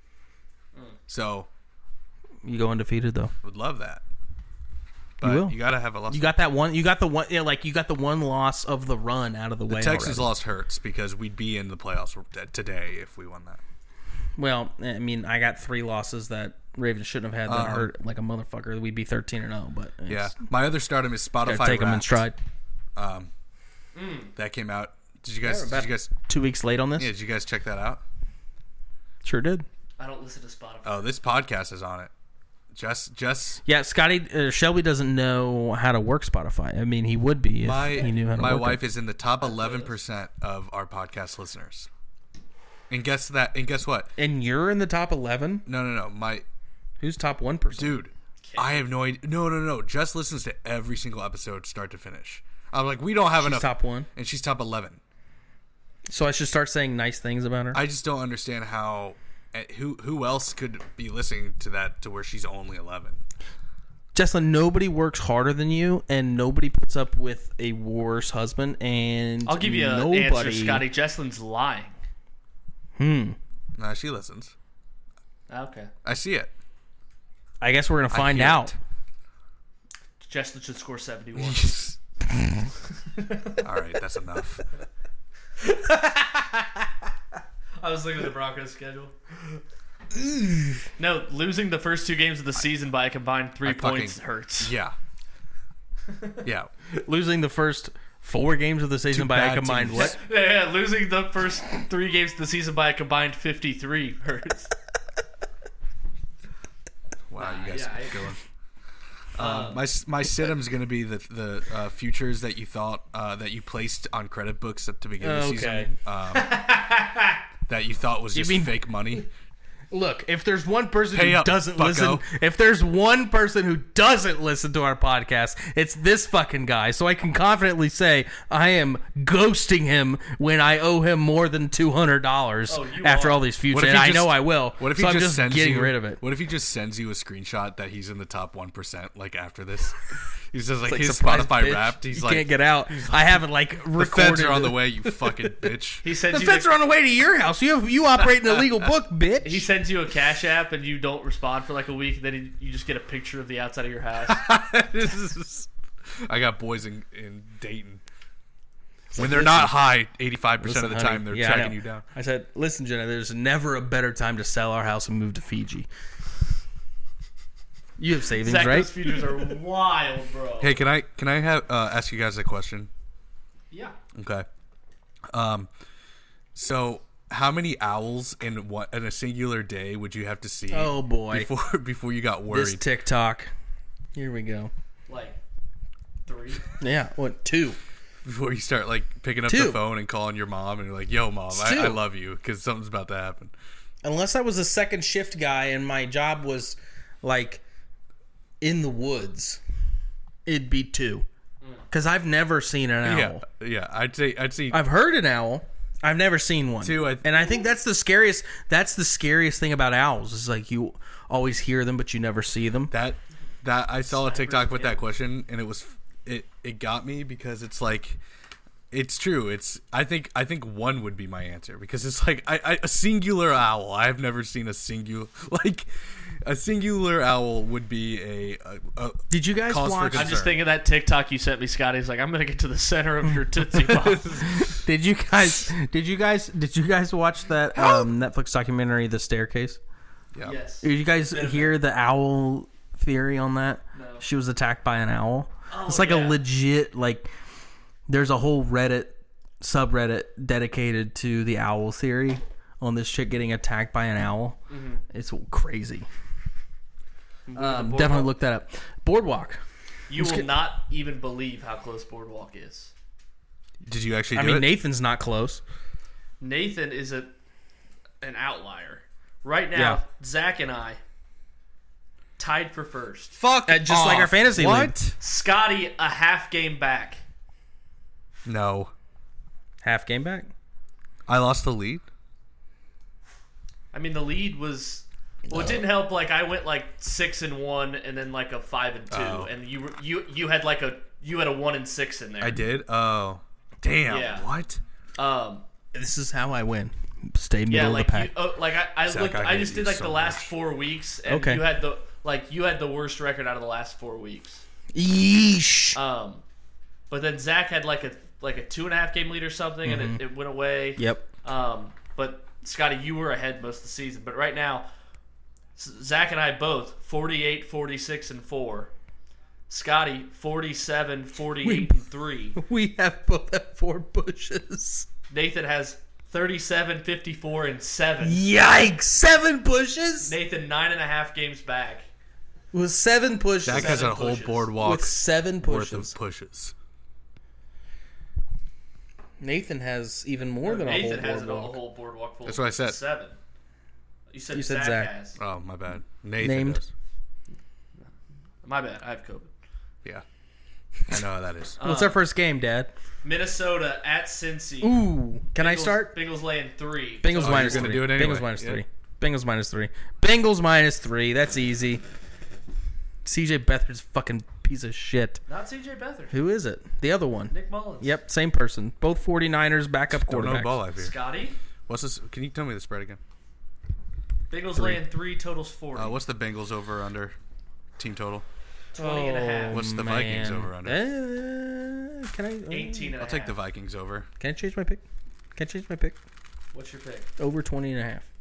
So You go undefeated though. would love that. But will. You gotta have a loss. You got that one. You got the one. Yeah, like you got the one loss of the run out of the, way. Texas already. loss hurts because we'd be in the playoffs today if we won that. Well, I mean, I got three losses that Ravens shouldn't have had that Uh-huh. hurt like a motherfucker. We'd be thirteen and zero. But it's, Yeah, my other stardom is gotta Spotify. take them in Wrapped. stride. Um, that came out. Did you guys? Yeah, did about- you guys? Two weeks late on this. Yeah, did you guys check that out? Sure did. I don't listen to Spotify. Oh, this podcast is on it. Just, just Yeah, Scotty uh, Shelby doesn't know how to work Spotify. I mean, he would be if my he knew how to my work wife it. is in the top eleven percent of our podcast listeners. And guess that. And guess what? And you're in the top eleven. No, no, no. My Who's top one percent? dude, I have no idea. No, no, no. Just listens to every single episode, start to finish. I'm like, we don't have She's enough. top one. And she's top eleven. So I should start saying nice things about her. I just don't understand how. eh, Who who else could be listening to that to where she's only eleven? Jesslyn, nobody works harder than you, and nobody puts up with a worse husband. And I'll give you an nobody, answer, Scotty. Jesslyn's lying. Hmm. Nah, she listens. Okay. I see it. I guess we're gonna I find hear out. it. Jesslyn should score seventy-one. All right, that's enough. I was looking at the Broncos schedule. No, losing the first two games of the season by a combined three I fucking- points hurts. Yeah. Yeah. Losing the first Four games of the season Two by a bad combined teams. what? Yeah, yeah, losing the first three games of the season by a combined fifty-three hurts. Wow, you guys Yeah, are I- going. Um, my my situm's gonna be the the uh, futures that you thought uh, that you placed on credit books at the beginning of the Okay. season. Um, that you thought was just mean- fake money. Look, if there's one person Pay who up, doesn't bucko. listen, if there's one person who doesn't listen to our podcast, it's this fucking guy. So I can confidently say I am ghosting him when I owe him more than two hundred dollars Oh, you after are. all these What futures. if And he I just- know I will. What if he so I'm just just sends getting you, rid of it. What if he just sends you a screenshot that he's in the top one percent? Like after this, he says like, Like, his surprise, Spotify bitch. Wrapped. He's you like, can't get out. I haven't like the recorded. feds are on it. the way. You fucking bitch. He sends The you feds are on the way to your house. You have, you operate an illegal book, bitch. He sends you a Cash App and you don't respond for like a week. And then he, you just get a picture of the outside of your house. This is- I got boys in, in Dayton. When they're not high, eighty-five percent of the Listen, time honey, they're yeah, I tracking know. you down. I said, listen, Jenna, there's never a better time to sell our house and move to Fiji. You have savings, Zach, right? those futures are wild, bro. Hey, can I can I have uh, ask you guys a question? Yeah. Okay. Um, so how many owls in what in a singular day would you have to see? Oh, boy. Before before you got This worried. TikTok. Here we go. Like three. Yeah, what, two? Before you start like picking up Two. the phone and calling your mom and you're like, "Yo, mom, I, Two. I love you," because something's about to happen. Unless I was a second shift guy and my job was like in the woods, it'd be two. Because I've never seen an owl. Yeah, yeah. I'd say I'd say I've heard an owl. I've never seen one. Two, I- and I think that's the scariest. That's the scariest thing about owls. Is like you always hear them, but you never see them. that that I saw a TikTok with that question and it was it it got me because it's like it's true. It's I think I think one would be my answer because it's like I, I a singular owl. I've never seen a singular like a singular owl would be a, a, a Did you guys Cause for watch? concern. I'm just thinking of that TikTok you sent me, Scotty. He's like, I'm gonna get to the center of your Tootsie Pop. Did you guys? Did you guys? Did you guys watch that um, Netflix documentary, The Staircase? yeah. Yes. Did you guys hear the owl theory on that? No. She was attacked by an owl. Oh, It's like yeah. a legit like. There's a whole Reddit subreddit dedicated to the owl theory on this chick getting attacked by an owl. Mm-hmm. It's crazy. Um, Boardwalk. definitely look that up. Boardwalk. You will get- not even believe how close Boardwalk is. Did you actually I do mean, it? Nathan's not close. Nathan is a an outlier. Right now, Yeah. Zach and I tied for first. Fuck. Uh, just like our off. fantasy what? league. Scotty a half game back. No. Half game back. I lost the lead. I mean, the lead was well. It didn't help. Like I went like six and one, and then like a five and two, Oh. and you were- you you had like a you had a one and six in there. I did. Oh. Damn. Yeah. What? Um. This is how I win. Stay middle Yeah, of like the pack. you, oh, like I, I Zach, looked. I I, hate just you did like so the last much. four weeks, and Okay. you had the like you had the worst record out of the last four weeks. Yeesh. Um, but then Zach had like a like a two and a half game lead or something, and it, it went away. Yep. Um, but Scotty, you were ahead most of the season. But right now, S- Zach and I both forty-eight, forty-six, and four. Scotty forty-seven, forty-eight, Wait. and three. We have both at four bushes. Nathan has thirty-seven, fifty-four, and seven. Yikes! Seven pushes? Nathan nine and a half games back. With seven pushes. Zach has a Seven whole pushes. boardwalk With seven worth pushes. of pushes. Nathan has even more than a Nathan whole has a boardwalk. whole boardwalk full. That's what I said. Seven. You said, You said Zach, Zach. has. Oh, my bad. Nathan Named. does. My bad. I have COVID. Yeah. I know how that is. What's our first game, Dad? Minnesota at Cincy. Ooh. Can I Bengals- start? Bengals laying three. Bengals Oh, minus you're gonna three. do it anyway. Bengals minus Yeah. three. Bengals minus three. Bengals minus three. That's easy. C J Beathard's a fucking piece of shit. Not C J Beathard. Who is it? The other one. Nick Mullins. Yep, same person. Both forty-niners backup Don't know quarterbacks. ball life here. Scotty. What's this? Can you tell me the spread again? Bengals Three. laying three. Totals forty. Uh, what's the Bengals over under team total? twenty and a half. What's the Vikings man. over under? Uh, can I? uh, eighteen and a half. I'll take the Vikings over. Can I change my pick? Can I change my pick? What's your pick? Over twenty and a half.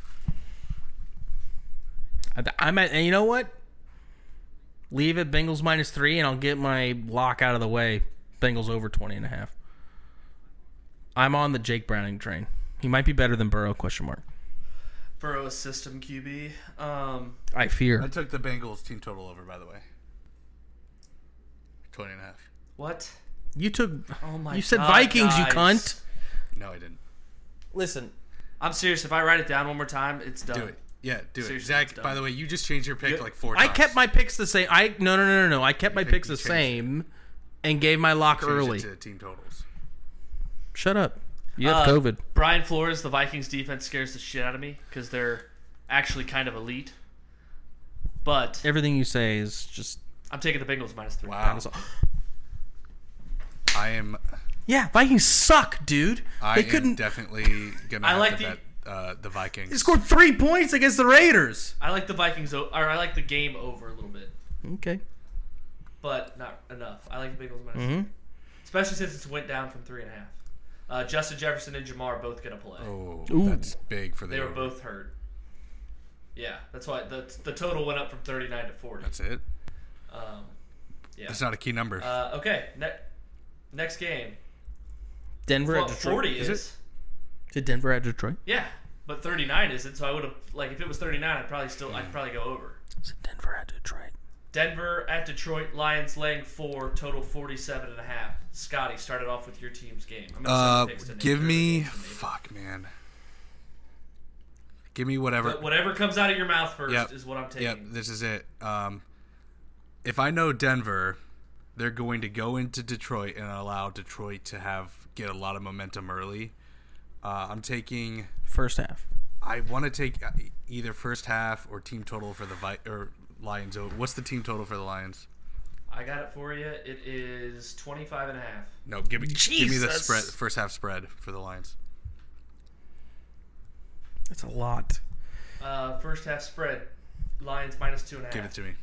I- I'm at, and you know what? Leave it Bengals minus three, and I'll get my lock out of the way Bengals over twenty and a half. I'm on the Jake Browning train. He might be better than Burrow, question mark. Burrow is system Q B. Um, I fear. I took the Bengals team total over, by the way. twenty and a half. what? You took. Oh my You said God, Vikings, guys. you cunt. No, I didn't. Listen. I'm serious. If I write it down one more time, it's done. Do it. Yeah, do it. Seriously, Zach, it's by done. the way, you just changed your pick You- like four I times. kept my picks the same. I no no no no no. I kept my pick- picks you the changed same, and gave my lock Changed it early. to team totals. Shut up. You have Uh, COVID. Brian Flores, the Vikings defense scares the shit out of me because they're actually kind of elite. But Everything you say is just. I'm taking the Bengals minus three. Wow. I am. Yeah, Vikings suck, dude. I they am couldn't. definitely gonna I have like to the- bet uh, the Vikings. They scored three points against the Raiders. I like the Vikings, o- or I like the game over a little bit, Okay. but not enough. I like the Bengals minus Mm-hmm. three, especially since it's went down from three and a half. Uh, Justin Jefferson and Jamar are both gonna play. Oh, Ooh. that's big for the. They were over. both hurt. Yeah, that's why the the total went up from thirty-nine to forty. That's it. Um, yeah. It's not a key number. Uh, okay. Ne- next game. Denver Well, at Detroit. forty Is is. it? Is it Denver at Detroit? Yeah, but thirty-nine isn't. So I would have like if it was thirty-nine, I'd probably still I'd probably go over. Is it Denver at Detroit? Denver at Detroit. Lions laying four. Total forty-seven and a half. Scotty, started off with your team's game. I'm gonna Uh, send the picks to Nate give for the me. games to Nate. Fuck, man. Give me whatever. But whatever comes out of your mouth first Yep. is what I'm taking. Yep, this is it. Um, if I know Denver, they're going to go into Detroit and allow Detroit to have get a lot of momentum early. Uh, I'm taking. First half. I want to take uh, either first half or team total for the Vi- or Lions. over. What's the team total for the Lions? I got it for you. It is twenty-five and a half. No, give me give me the Jesus. spread first half spread for the Lions. That's a lot. Uh, first half spread. Lions minus two and a half. Give it to me.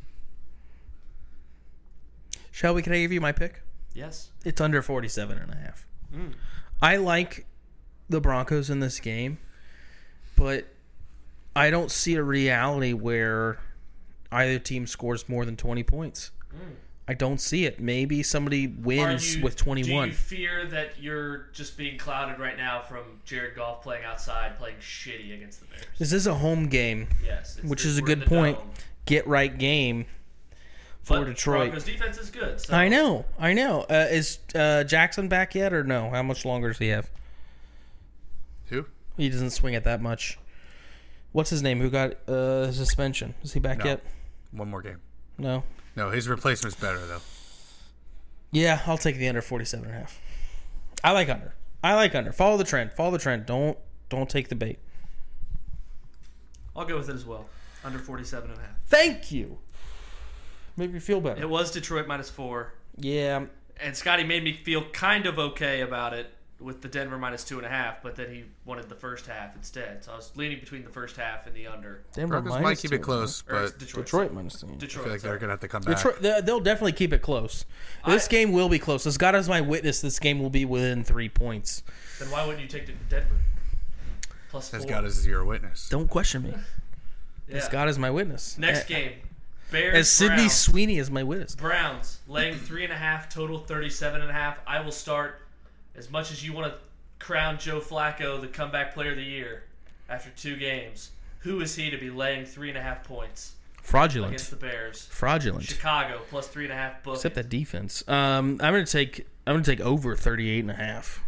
Shelby, can I give you my pick? Yes. It's under forty-seven and a half. Mm. I like the Broncos in this game, but I don't see a reality where either team scores more than twenty points. Mm. I don't see it. Maybe somebody wins Are you- with twenty-one. Do you fear that you're just being clouded right now from Jared Goff playing outside, playing shitty against the Bears? This is a home game, Yes. it's which the- is a we're in good the point. dome. Get right game for But Detroit. Broncos defense is good. So I know, I know. Uh, is uh, Jackson back yet or no? How much longer does he have? Who? He doesn't swing it that much. What's his name? Who got uh, suspension? Is he back No. yet? One more game. No. No, his replacement's better though. Yeah, I'll take the under forty-seven and a half. I like under. I like under. Follow the trend. Follow the trend. Don't don't take the bait. I'll go with it as well. Under forty-seven and a half. Thank you. Make me feel better. It was Detroit minus four. Yeah. And Scotty made me feel kind of okay about it with the Denver minus two and a half, but then he wanted the first half instead. So I was leaning between the first half and the under. Denver Broncos minus might keep two. it close, Or but Detroit. Detroit minus two. I Detroit. feel like sorry. they're gonna have to come back. Detroit, they- they'll definitely keep it close. This I- game will be close. As God is my witness, this game will be within three points. Then why wouldn't you take the Denver? Plus four. As God is your witness. Don't question me. Yeah. As God is my witness. Next A- game. Bears. As Sidney Browns. Sweeney is my witness. Browns laying three and a half, total thirty-seven and a half. I will start. As much as you want to crown Joe Flacco the comeback player of the year after two games, who is he to be laying three and a half points Fraudulent. against the Bears? Fraudulent. Chicago plus three and a half. Book Except it. that defense. Um, I'm gonna take. I'm gonna take over thirty-eight and a half.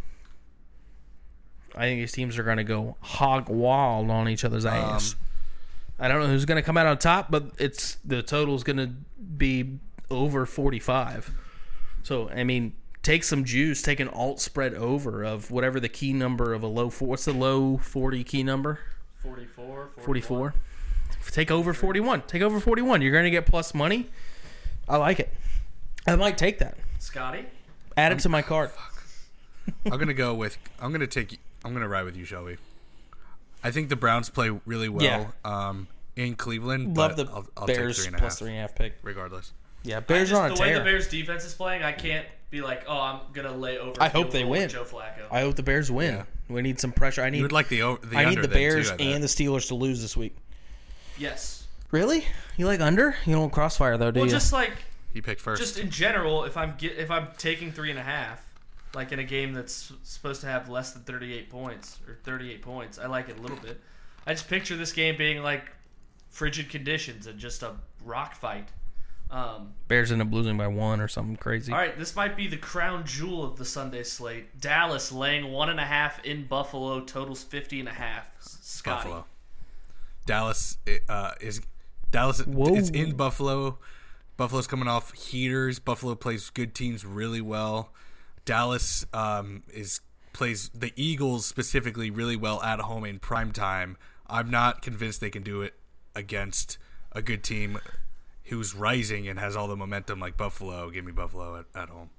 I think these teams are gonna go hog wild on each other's ass. Um, I don't know who's gonna come out on top, but it's the total's gonna be over forty-five. So I mean, take some juice. Take an alt spread over of whatever the key number of a low. four What's the low forty key number? forty-four. forty-four. Take over forty-one. Take over forty-one. You're gonna get plus money. I like it. I might take that. Scotty? Add it to my card. I'm gonna go with. I'm gonna take. I'm gonna ride with you, Shelby. I think the Browns play really well Yeah. um, in Cleveland. Love but the I'll, I'll Bears take three and a plus half, three and a half pick. regardless. Yeah, I Bears just, are on a the way the tear. Bears defense is playing, I can't be like, oh, I'm going to lay over. I hope field they goal with win. Joe Flacco. I hope the Bears win. Yeah. We need some pressure. I You need. would like the o- the I need under the then, Bears too, I bet. and the Steelers to lose this week. Yes. Really? You like under? You don't crossfire though, do Well, you? just like He picked first. Just in general, if I'm get, if I'm taking three and a half, like in a game that's supposed to have less than thirty-eight points or thirty-eight points, I like it a little bit. I just picture this game being like frigid conditions and just a rock fight. Um, Bears end up losing by one or something crazy. all right, this might be the crown jewel of the Sunday slate. Dallas laying one and a half in Buffalo, totals fifty and a half. Scotty. Buffalo. Dallas uh, is Dallas. Whoa. It's in Buffalo. Buffalo's coming off heaters. Buffalo plays good teams really well. Dallas um, is plays the Eagles specifically really well at home in prime time. I'm not convinced they can do it against a good team who's rising and has all the momentum like Buffalo. Give me Buffalo at, at home.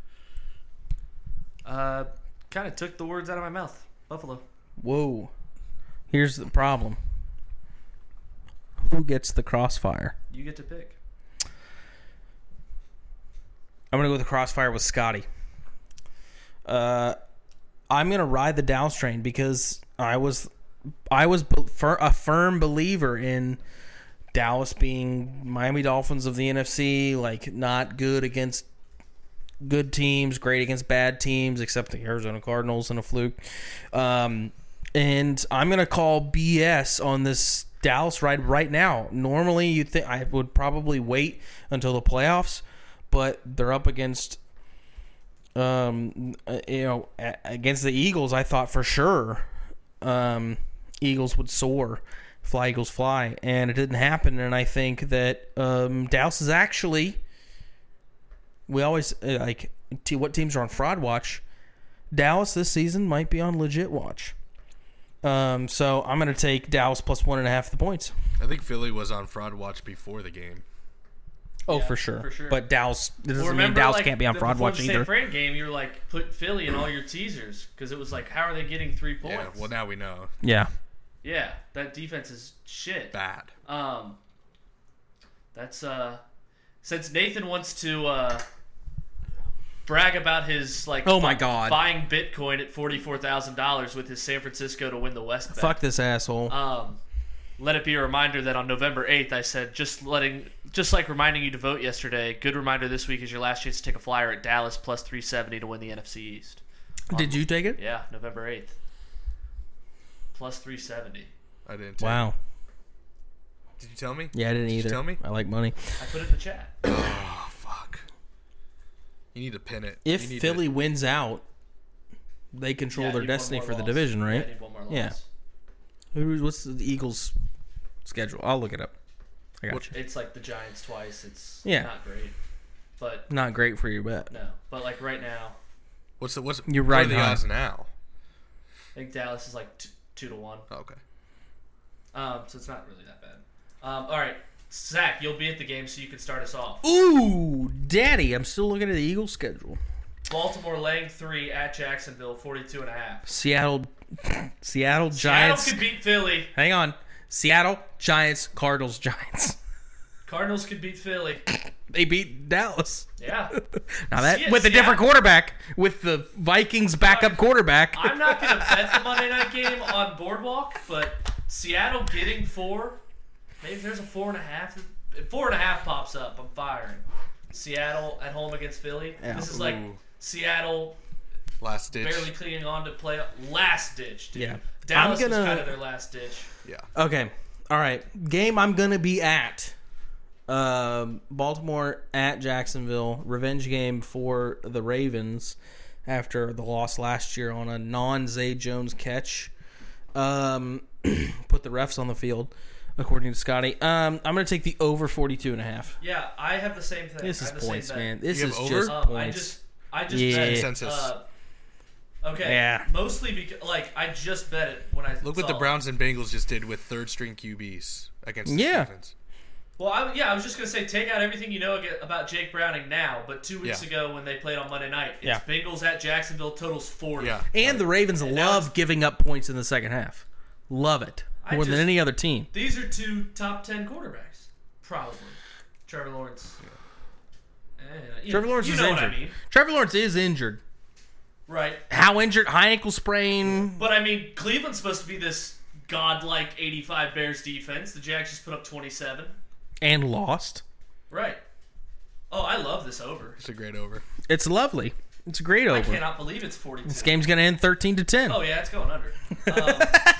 Uh, kind of took the words out of my mouth. Buffalo. Whoa. Here's the problem. Who gets the crossfire? You get to pick. I'm going to go with the crossfire with Scotty. Uh, I'm going to ride the Dallas train because I was I was be- fir- a firm believer in Dallas being Miami Dolphins of the N F C, like not good against good teams, great against bad teams, except the Arizona Cardinals and a fluke. Um, and I'm going to call B S on this Dallas ride right now. Normally, you think I would probably wait until the playoffs, but they're up against, um, you know, against the Eagles. I thought for sure, um, Eagles would soar, fly Eagles fly, and it didn't happen. And I think that um, Dallas is actually. We always uh, like t- what teams are on fraud watch. Dallas this season might be on legit watch. Um, so I'm going to take Dallas plus one and a half the points. I think Philly was on fraud watch before the game. Oh, Yeah, for sure. for sure. But Dallas it doesn't Well, mean remember, Dallas like, can't be on the- fraud before watch the either. San Fran game, you were like, put Philly in all your teasers because it was like, how are they getting three points? Yeah, well, now we know. Yeah. Yeah, that defense is shit. Bad. Um, that's uh, since Nathan wants to uh, brag about his like, Oh my bu- God. buying Bitcoin at forty four thousand dollars with his San Francisco to win the West. bet. Fuck this asshole. Um, let it be a reminder that on November eighth, I said just letting, just like reminding you to vote yesterday. Good reminder this week is your last chance to take a flyer at Dallas plus three seventy to win the N F C East. Did you take it? Yeah, November eighth. Plus three seventy. I didn't. Tell Wow. You. Did you tell me? Yeah, I didn't Did you either. tell me? I like money. I put it in the chat. Oh fuck! You need to pin it. If You need Philly to, wins out, they control Yeah, I their need one destiny more for the loss. division, Yeah, I right? need one more loss. Yeah. Who? What's the Eagles' schedule? I'll look it up. I got What- you. It's like the Giants twice. It's Yeah. not great. But Not great for your bet. no. But like right now, what's the what's You're what right are the high. odds now? I think Dallas is like t- two to one. Oh, okay. Um, so it's not really that bad. Um, all right, Zach, you'll be at the game, so you can start us off. Ooh, daddy, I'm still looking at the Eagles schedule. Baltimore laying three at Jacksonville, forty-two and a half. Seattle, Seattle Seattle Giants. could beat Philly. Hang on, Seattle Giants, Cardinals Giants. Cardinals could beat Philly. They beat Dallas. Yeah. Now that Se- with a different Seattle- quarterback, with the Vikings backup quarterback. I'm not going to bet the Monday night game on Boardwalk, but Seattle getting four. Maybe there's a four and a half. If four and a half pops up, I'm firing. Seattle at home against Philly. Yeah. This is like Ooh. Seattle Last ditch. barely clinging on to play last ditch, dude. Yeah. Dallas I'm was gonna- kind of their last ditch. Yeah. Okay, all right. Game I'm gonna be at. Um, Baltimore at Jacksonville, revenge game for the Ravens after the loss last year on a non-Zay Jones catch. Um, put the refs on the field, according to Scotty. Um, I'm going to take the over forty-two and a half. Yeah, I have the same thing. This I is have the same points, bet. man. This You is have just over? Um, I points. just, I just Yeah. bet. Consensus. Uh, okay. Yeah. Mostly because, like, I just bet it when I Look what saw the it. Browns and Bengals just did with third string Q Bs against the Yeah. defense. Well, I, yeah, I was just gonna say take out everything you know ag- about Jake Browning now, but two weeks Yeah. ago when they played on Monday night, it's Yeah. Bengals at Jacksonville, totals forty. Yeah. And the Ravens And now love it's- giving up points in the second half. Love it. I More than just- any other team. These are two top ten quarterbacks, probably. Trevor Lawrence. Eh, you Trevor know, Lawrence you is know injured. what I mean, Trevor Lawrence is injured. right? How injured? High ankle sprain. But I mean, Cleveland's supposed to be this godlike eighty-five Bears defense. The Jags just put up twenty-seven. And lost. Right. Oh, I love this over. It's a great over. It's lovely. It's a great over. I cannot believe it's forty-two. This game's gonna end thirteen to ten. Oh yeah, it's going under. Um,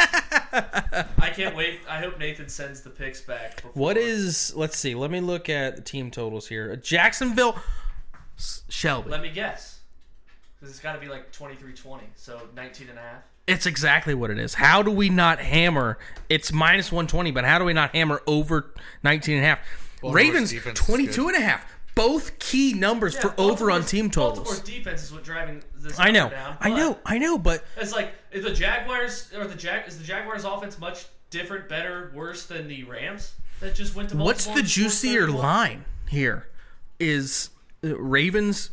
I can't wait. I hope Nathan sends the picks back. Before. What is? Let's see. Let me look at the team totals here. Jacksonville, Shelby. Let me guess. Because it's got to be like twenty-three twenty, so nineteen and a half. It's exactly what it is. How do we not hammer? It's minus one twenty, but how do we not hammer over nineteen and a half? Baltimore's Ravens defense is twenty-two good. and a half. Both key numbers Yeah, for over on Baltimore's- team totals. Baltimore's defense is what driving this I know. number down. I but know. I know, but It's like is the Jaguars or the Jag is the Jaguars offense much different, better, worse than the Rams that just went to Baltimore? what's the and scored juicier thirty-one? line here? Is uh, Ravens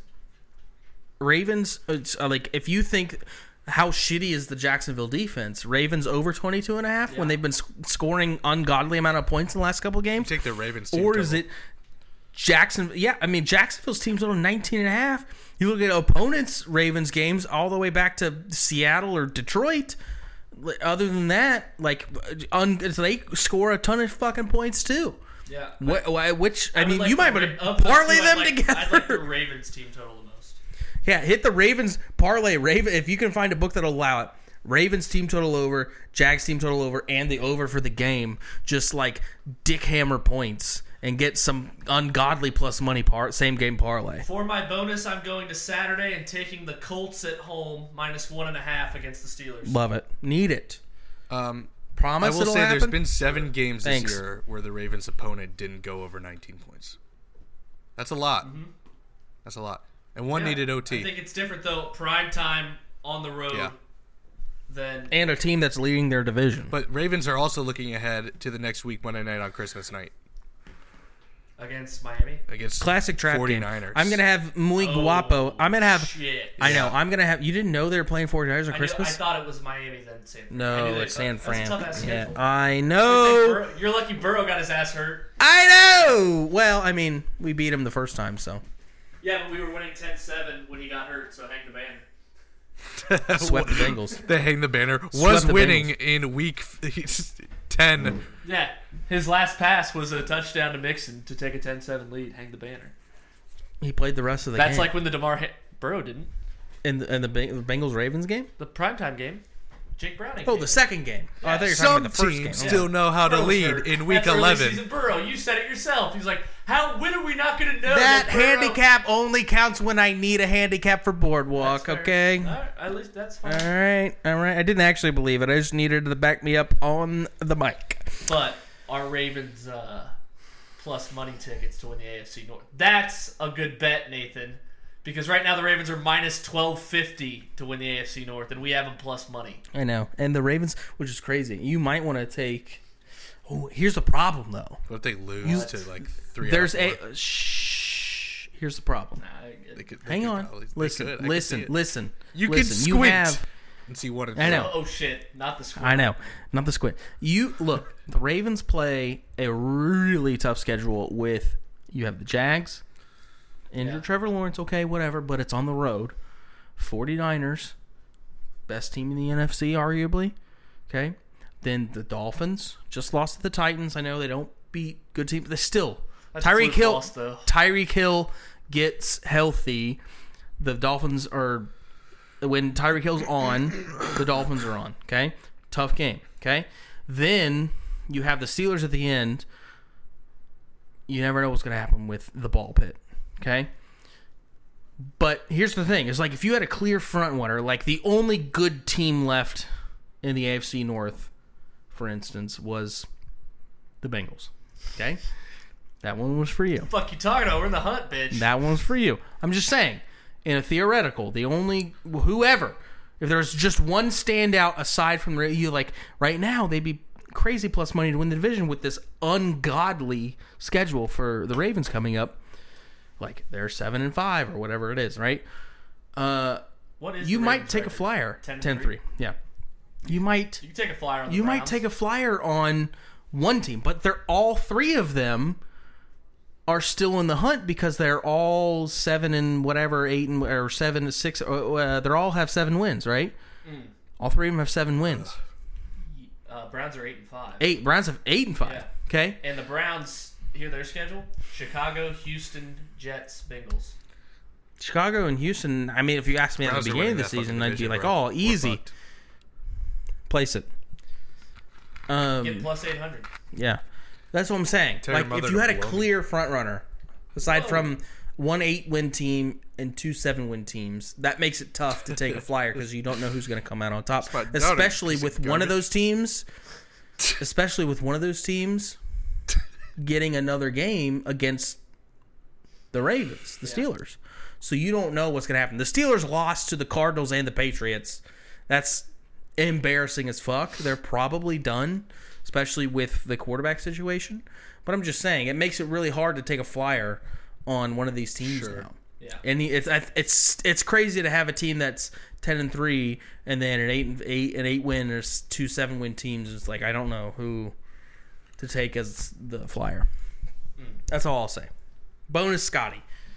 Ravens it's, uh, like if you think how shitty is the Jacksonville defense, Ravens over twenty-two and a half Yeah. when they've been sc- scoring ungodly amount of points in the last couple of games? Take the Ravens team Or total. is it Jackson? Yeah, I mean Jacksonville's team total nineteen and a half. You look at opponents' Ravens games all the way back to Seattle or Detroit. Other than that, like un, they score a ton of fucking points too. Yeah. What, why- which I, would mean, like you the might Ra- want to of those parlay two, them I'd like, together. I'd like the Ravens team total the most. Yeah, hit the Ravens parlay. Raven, if you can find a book that'll allow it. Ravens team total over, Jags team total over, and the over for the game. Just like dick hammer points and get some ungodly plus money par same game parlay. For my bonus, I'm going to Saturday and taking the Colts at home minus one and a half against the Steelers. Love it. Need it. Um, Promise I will it'll say happen. there's been seven games this Thanks. year where the Ravens' opponent didn't go over nineteen points. That's a lot. Mm-hmm. That's a lot. And one Yeah, needed O T. I think it's different though. Prime time on the road. Yeah. Than and a team that's leading their division. But Ravens are also looking ahead to the next week, Monday night on Christmas night against Miami. against Classic trap game. 49ers. I'm gonna have muy Oh, guapo. I'm gonna have. Shit. I know. Yeah. I'm gonna have. You didn't know they were playing forty-niners on I, knew, I Christmas? thought it was Miami then San Fran. I No, knew they- it's San that's Fran. a tough ass Yeah, schedule. I Good thing know. Burrow- You're lucky Burrow got his ass hurt. I know. Well, I mean, we beat him the first time, so Yeah, but we were winning ten seven when he got hurt, so hang the banner. swept the Bengals. They hang the banner. Was Swept the winning Bengals. in week ten. Yeah, his last pass was a touchdown to Mixon to take a ten seven lead. Hang the banner. He played the rest of the That's game. like when the DeMar ha- Burrow didn't. in the, in the Beng- Bengals Ravens game. The primetime game. Jake Browning. Oh, came. the second game. Oh, I thought you were talking Some about the first teams game. still know how to Burrow's lead hurt. in week That's early eleven. season Burrow. You said it yourself. He's like, how? When are we not going to know That Burrow- handicap only counts when I need a handicap for Boardwalk. That's fair. Okay. All right, at least that's fine. All right, all right. I didn't actually believe it. I just needed to back me up on the mic. But our Ravens uh, plus money tickets to win the A F C North. That's a good bet, Nathan. Because right now the Ravens are minus twelve fifty to win the A F C North, and we have them plus money. I know. And the Ravens, which is crazy. You might want to take. Oh, here's the problem though. What if they lose to like three? There's out of a four? shh. Here's the problem. Nah, I get They it. could- they Hang could on. probably- they Listen, could. I could listen, see it. listen. You can listen. squint You have. and see one. I know. Oh shit! Not the squad. I know. Not the squint. You look. The Ravens play a really tough schedule with. You have the Jags. Injured Yeah. Trevor Lawrence, okay, whatever, but it's on the road. forty-niners, best team in the N F C, arguably. Okay. Then the Dolphins just lost to the Titans. I know they don't beat good teams. They still. That's a Tyreek fluke Hill. loss, though. Tyreek Hill gets healthy. The Dolphins are. When Tyreek Hill's on, the Dolphins are on. Okay. Tough game. Okay. Then you have the Steelers at the end. You never know what's going to happen with the ball pit. Okay? But here's the thing. It's like if you had a clear front runner, like the only good team left in the A F C North, for instance, was the Bengals. Okay? That one was for you. Fuck you talking about? We're in the hunt, bitch. That one's for you. I'm just saying, in a theoretical, the only, whoever, if there's just one standout aside from you, like right now, they'd be crazy plus money to win the division with this ungodly schedule for the Ravens coming up. Like they're seven and five or whatever it is, right? Uh, What is you the might Ravens take a record? flyer. ten ten three. Yeah. You might You can take a flyer on the you might Browns. take a flyer on one team, but they're all three of them are still in the hunt because they're all seven and whatever, eight and or seven and six. Uh, they all have seven wins, right? Mm. All three of them have seven wins. Uh, Browns are eight and five. Eight Browns have eight and five. Yeah. Okay, And the Browns hear their schedule? Chicago, Houston, Jets, Bengals. Chicago and Houston. I mean, if you asked me at Browns the are beginning of winning the that fucking season, I'd be division, like, bro. "Oh, We're easy, fucked. place it." Um, Get plus eight hundred. yeah, that's what I'm saying. Tell your Like, mother if you to had a blow me. clear front runner, aside Whoa. from one eight win team and two seven win teams, that makes it tough to take a flyer because you don't know who's going to come out on top. Spot down Especially it. with Garbage. one of those teams, especially with one of those teams getting another game against the Ravens, the Yeah. Steelers. So you don't know what's going to happen. The Steelers lost to the Cardinals and the Patriots. That's embarrassing as fuck. They're probably done, especially with the quarterback situation. But I'm just saying, it makes it really hard to take a flyer on one of these teams Sure. now. Yeah. And it's it's it's crazy to have a team that's ten and three, and then an eight and eight an eight win or two seven win teams. It's like I don't know who to take as the flyer. Mm. That's all I'll say. Bonus Scotty.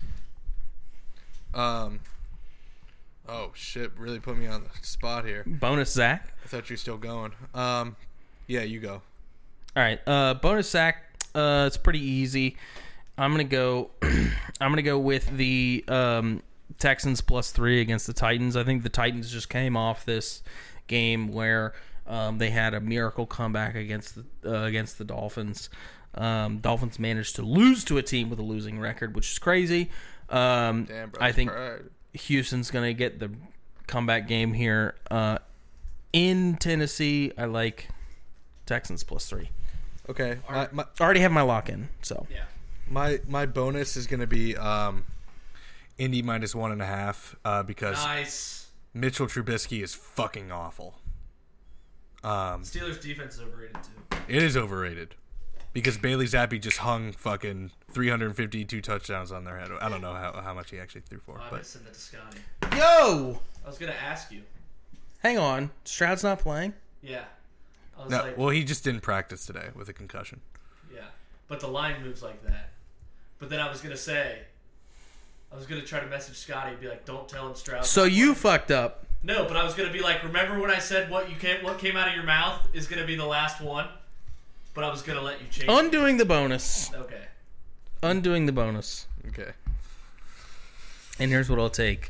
Um. Oh shit! Really put me on the spot here. Bonus Zach. I thought you were still going. Um. Yeah, you go. All right. Uh, bonus Zach. Uh, it's pretty easy. I'm gonna go. I'm gonna go with the um, Texans plus three against the Titans. I think the Titans just came off this game where um, they had a miracle comeback against the uh, against the Dolphins. Um, Dolphins managed to lose to a team with a losing record, which is crazy. Um, Damn, bro. I think Pride. Houston's gonna get the comeback game here uh, in Tennessee. I like Texans plus three. Okay. My, my I already have my lock in, so Yeah. my my bonus is gonna be um, Indy minus one and a half uh, because Nice. Mitchell Trubisky is fucking awful. Um, Steelers defense is overrated too. it is overrated because Bailey Zappi just hung fucking three hundred fifty-two touchdowns on their head. I don't know how, how much he actually threw for, Oh, I but might send that to Scotty. yo, I was gonna ask you. hang on, Stroud's not playing. Yeah. I was no. like, Well, he just didn't practice today with a concussion. yeah. But the line moves like that. But then I was gonna say, I was gonna try to message Scotty and be like, "Don't tell him Stroud." So you fucked up. No, but I was gonna be like, remember when I said what you came, what came out of your mouth is gonna be the last one? But I was gonna let you change. Undoing the bonus. it. Okay. Undoing the bonus. Okay. And here's what I'll take.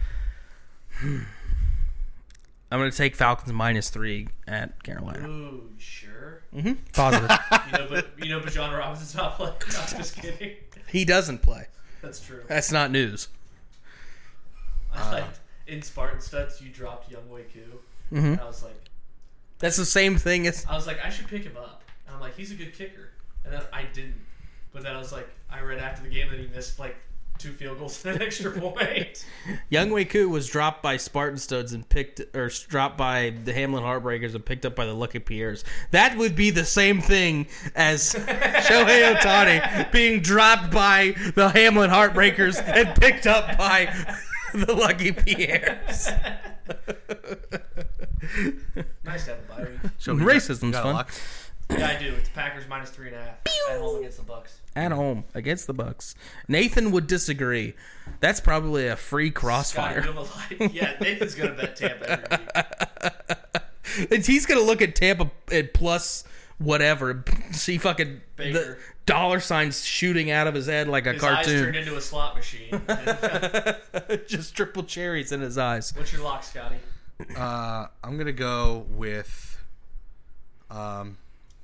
I'm going to take Falcons minus three at Carolina. Ooh, sure. Mm-hmm. Positive. You know, but you know, Bijan Robinson's not playing. No, I'm just kidding. He doesn't play. That's true. That's not news. I liked in Spartan Studs you dropped Young Wei Koo. Mm-hmm. And I was like, That's the same thing as... I was like, I should pick him up. And I'm like, he's a good kicker. And then I didn't. But then I was like, I read after the game that he missed like two field goals and an extra point. Young Wei Koo was dropped by Spartan Studs and picked, or dropped by the Hamlin Heartbreakers and picked up by the Lucky Pierres. That would be the same thing as Shohei Ohtani being dropped by the Hamlin Heartbreakers and picked up by the Lucky Pierres. Nice to have a bye week. So we got- Racism's we got a fun. lock? Yeah, I do. It's Packers minus three and a half at home against the Bucks. At home against the Bucks. Nathan would disagree. That's probably a free Scott, crossfire. you have a lie. Yeah, Nathan's gonna bet Tampa every week. And he's gonna look at Tampa at plus whatever, see fucking the Baker. dollar signs shooting out of his head like a His eyes turned cartoon. into a slot machine. Just triple cherries in his eyes. What's your lock, Scotty? Uh, I'm gonna go with, um,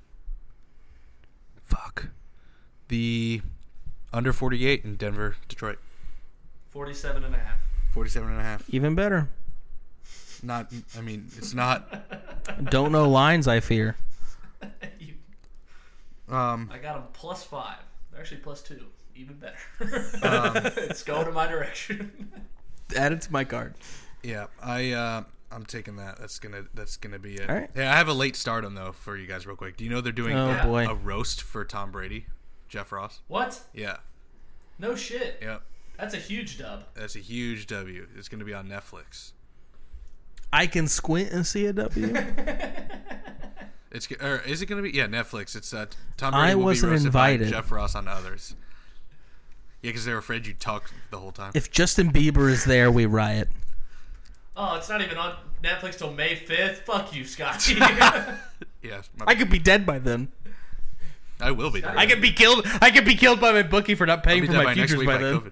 fuck, the under forty-eight in Denver, Detroit, Forty-seven and a half. forty-seven and a half. Even better. Not, I mean, it's not. Don't know lines, I fear. You- Um, I got them plus five. They're actually plus two. Even better. Um, it's going in my direction. Add it to my card. yeah, I, uh, I'm taking that. That's gonna, that's gonna be it. All right. Yeah, I have a late start on though for you guys, real quick. Do you know they're doing Oh a, boy. a roast for Tom Brady, Jeff Ross? What? Yeah, No shit. yeah. That's a huge dub. That's a huge W. It's gonna be on Netflix. I can squint and see a W. It's g- or is it going to be? Yeah, Netflix. It's uh, Tom I Brady will wasn't be roasted invited. by Jeff Ross on Others. Yeah, because they're afraid you talk the whole time. If Justin Bieber is there, we riot. Oh, it's not even on Netflix till May fifth. Fuck you, Scotty. yeah, my, I could be dead by then. I will be. I could be killed. I could be killed by my bookie for not paying I'll be for dead my by next futures week by by then. COVID.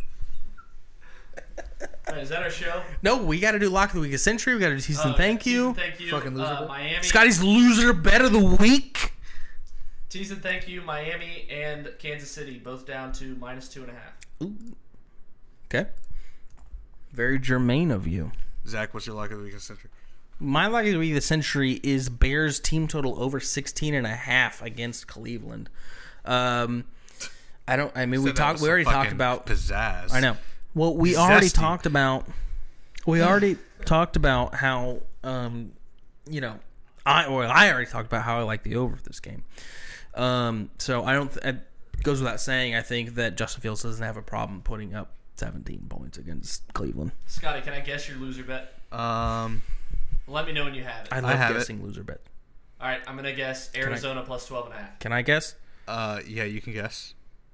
All right, is that our show? No, we got to do lock of the week of century. We got to do season. Oh, thank season you, Thank you. Fucking loser Uh, bet. Miami. Scotty's loser bet of the week. Season thank you. Miami and Kansas City both down to minus two and a half. Ooh. Okay. Very germane of you. Zach, what's your lock of the week of century? My lock of the week of the century is Bears team total over sixteen and a half against Cleveland. Um, I don't. I mean, we Said that talked. with We some already talked fucking about. pizzazz. I know. Well, we already Zesty. talked about. We already talked about how, um, you know, I or I already talked about how I like the over of this game. Um, so I don't. Th- it goes without saying. I think that Justin Fields doesn't have a problem putting up seventeen points against Cleveland. Scotty, can I guess your loser bet? Um, Let me know when you have it. I love have it. guessing loser bet. All right, I'm gonna guess Arizona plus twelve and a half. Can I guess? uh, yeah, you can guess.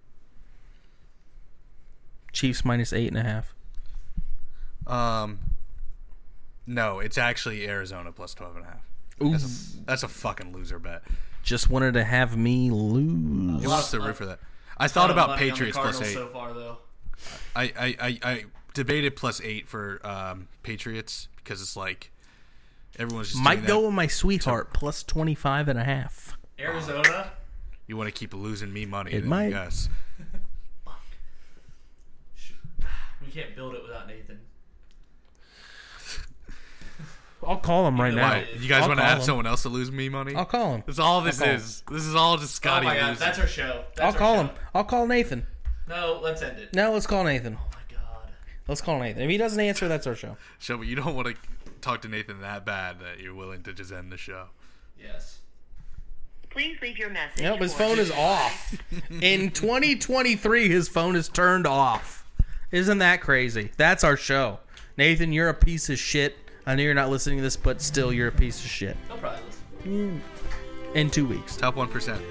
Chiefs minus eight and a half. Um, no, it's actually Arizona plus twelve and a half. Ooh. That's a, that's a fucking loser bet. Just wanted to have me lose. Who wants to root for that? I Ton thought of about money on the Patriots plus Cardinals eight. so far, though. I, I, I, I debated plus eight for um, Patriots because it's like everyone's just Might doing go that. with my sweetheart plus twenty-five and a half. Arizona. You want to keep losing me money? It then might. Yes. We can't build it without Nathan. I'll call him right know now. Why? You guys I'll want to call ask him. someone else to lose me money? I'll call him. That's all this I'll call is. This is all just Scotty oh my god, losing. that's our show. That's I'll our call show. him. I'll call Nathan. No, let's end it. No, let's call Nathan. Oh my god. Let's call Nathan. If he doesn't answer, that's our show. Shelby, you don't want to talk to Nathan that bad that you're willing to just end the show. Yes. Please leave your message. Nope, his for- phone is off. In twenty twenty-three, his phone is turned off. Isn't that crazy? That's our show. Nathan, you're a piece of shit. I know you're not listening to this, but still, you're a piece of shit. He'll probably listen. In two weeks. Top one percent.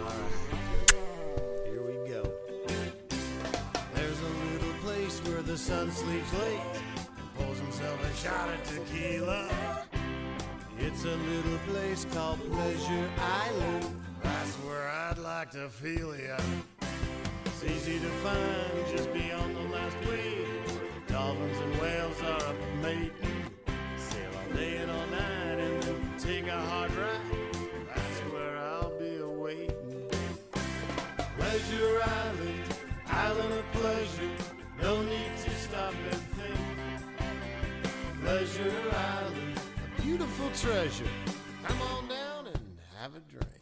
Here we go. There's a little place where the sun sleeps late and pulls himself a shot of tequila. It's a little place called Pleasure Island. That's where I'd like to feel ya. It's easy to find just beyond the last wave, where the dolphins and whales are up mating. Sail all day and all night and then take a hard ride. That's where I'll be awaiting. Pleasure Island, island of pleasure. No need to stop and think. Pleasure Island, a beautiful treasure. Come on down and have a drink.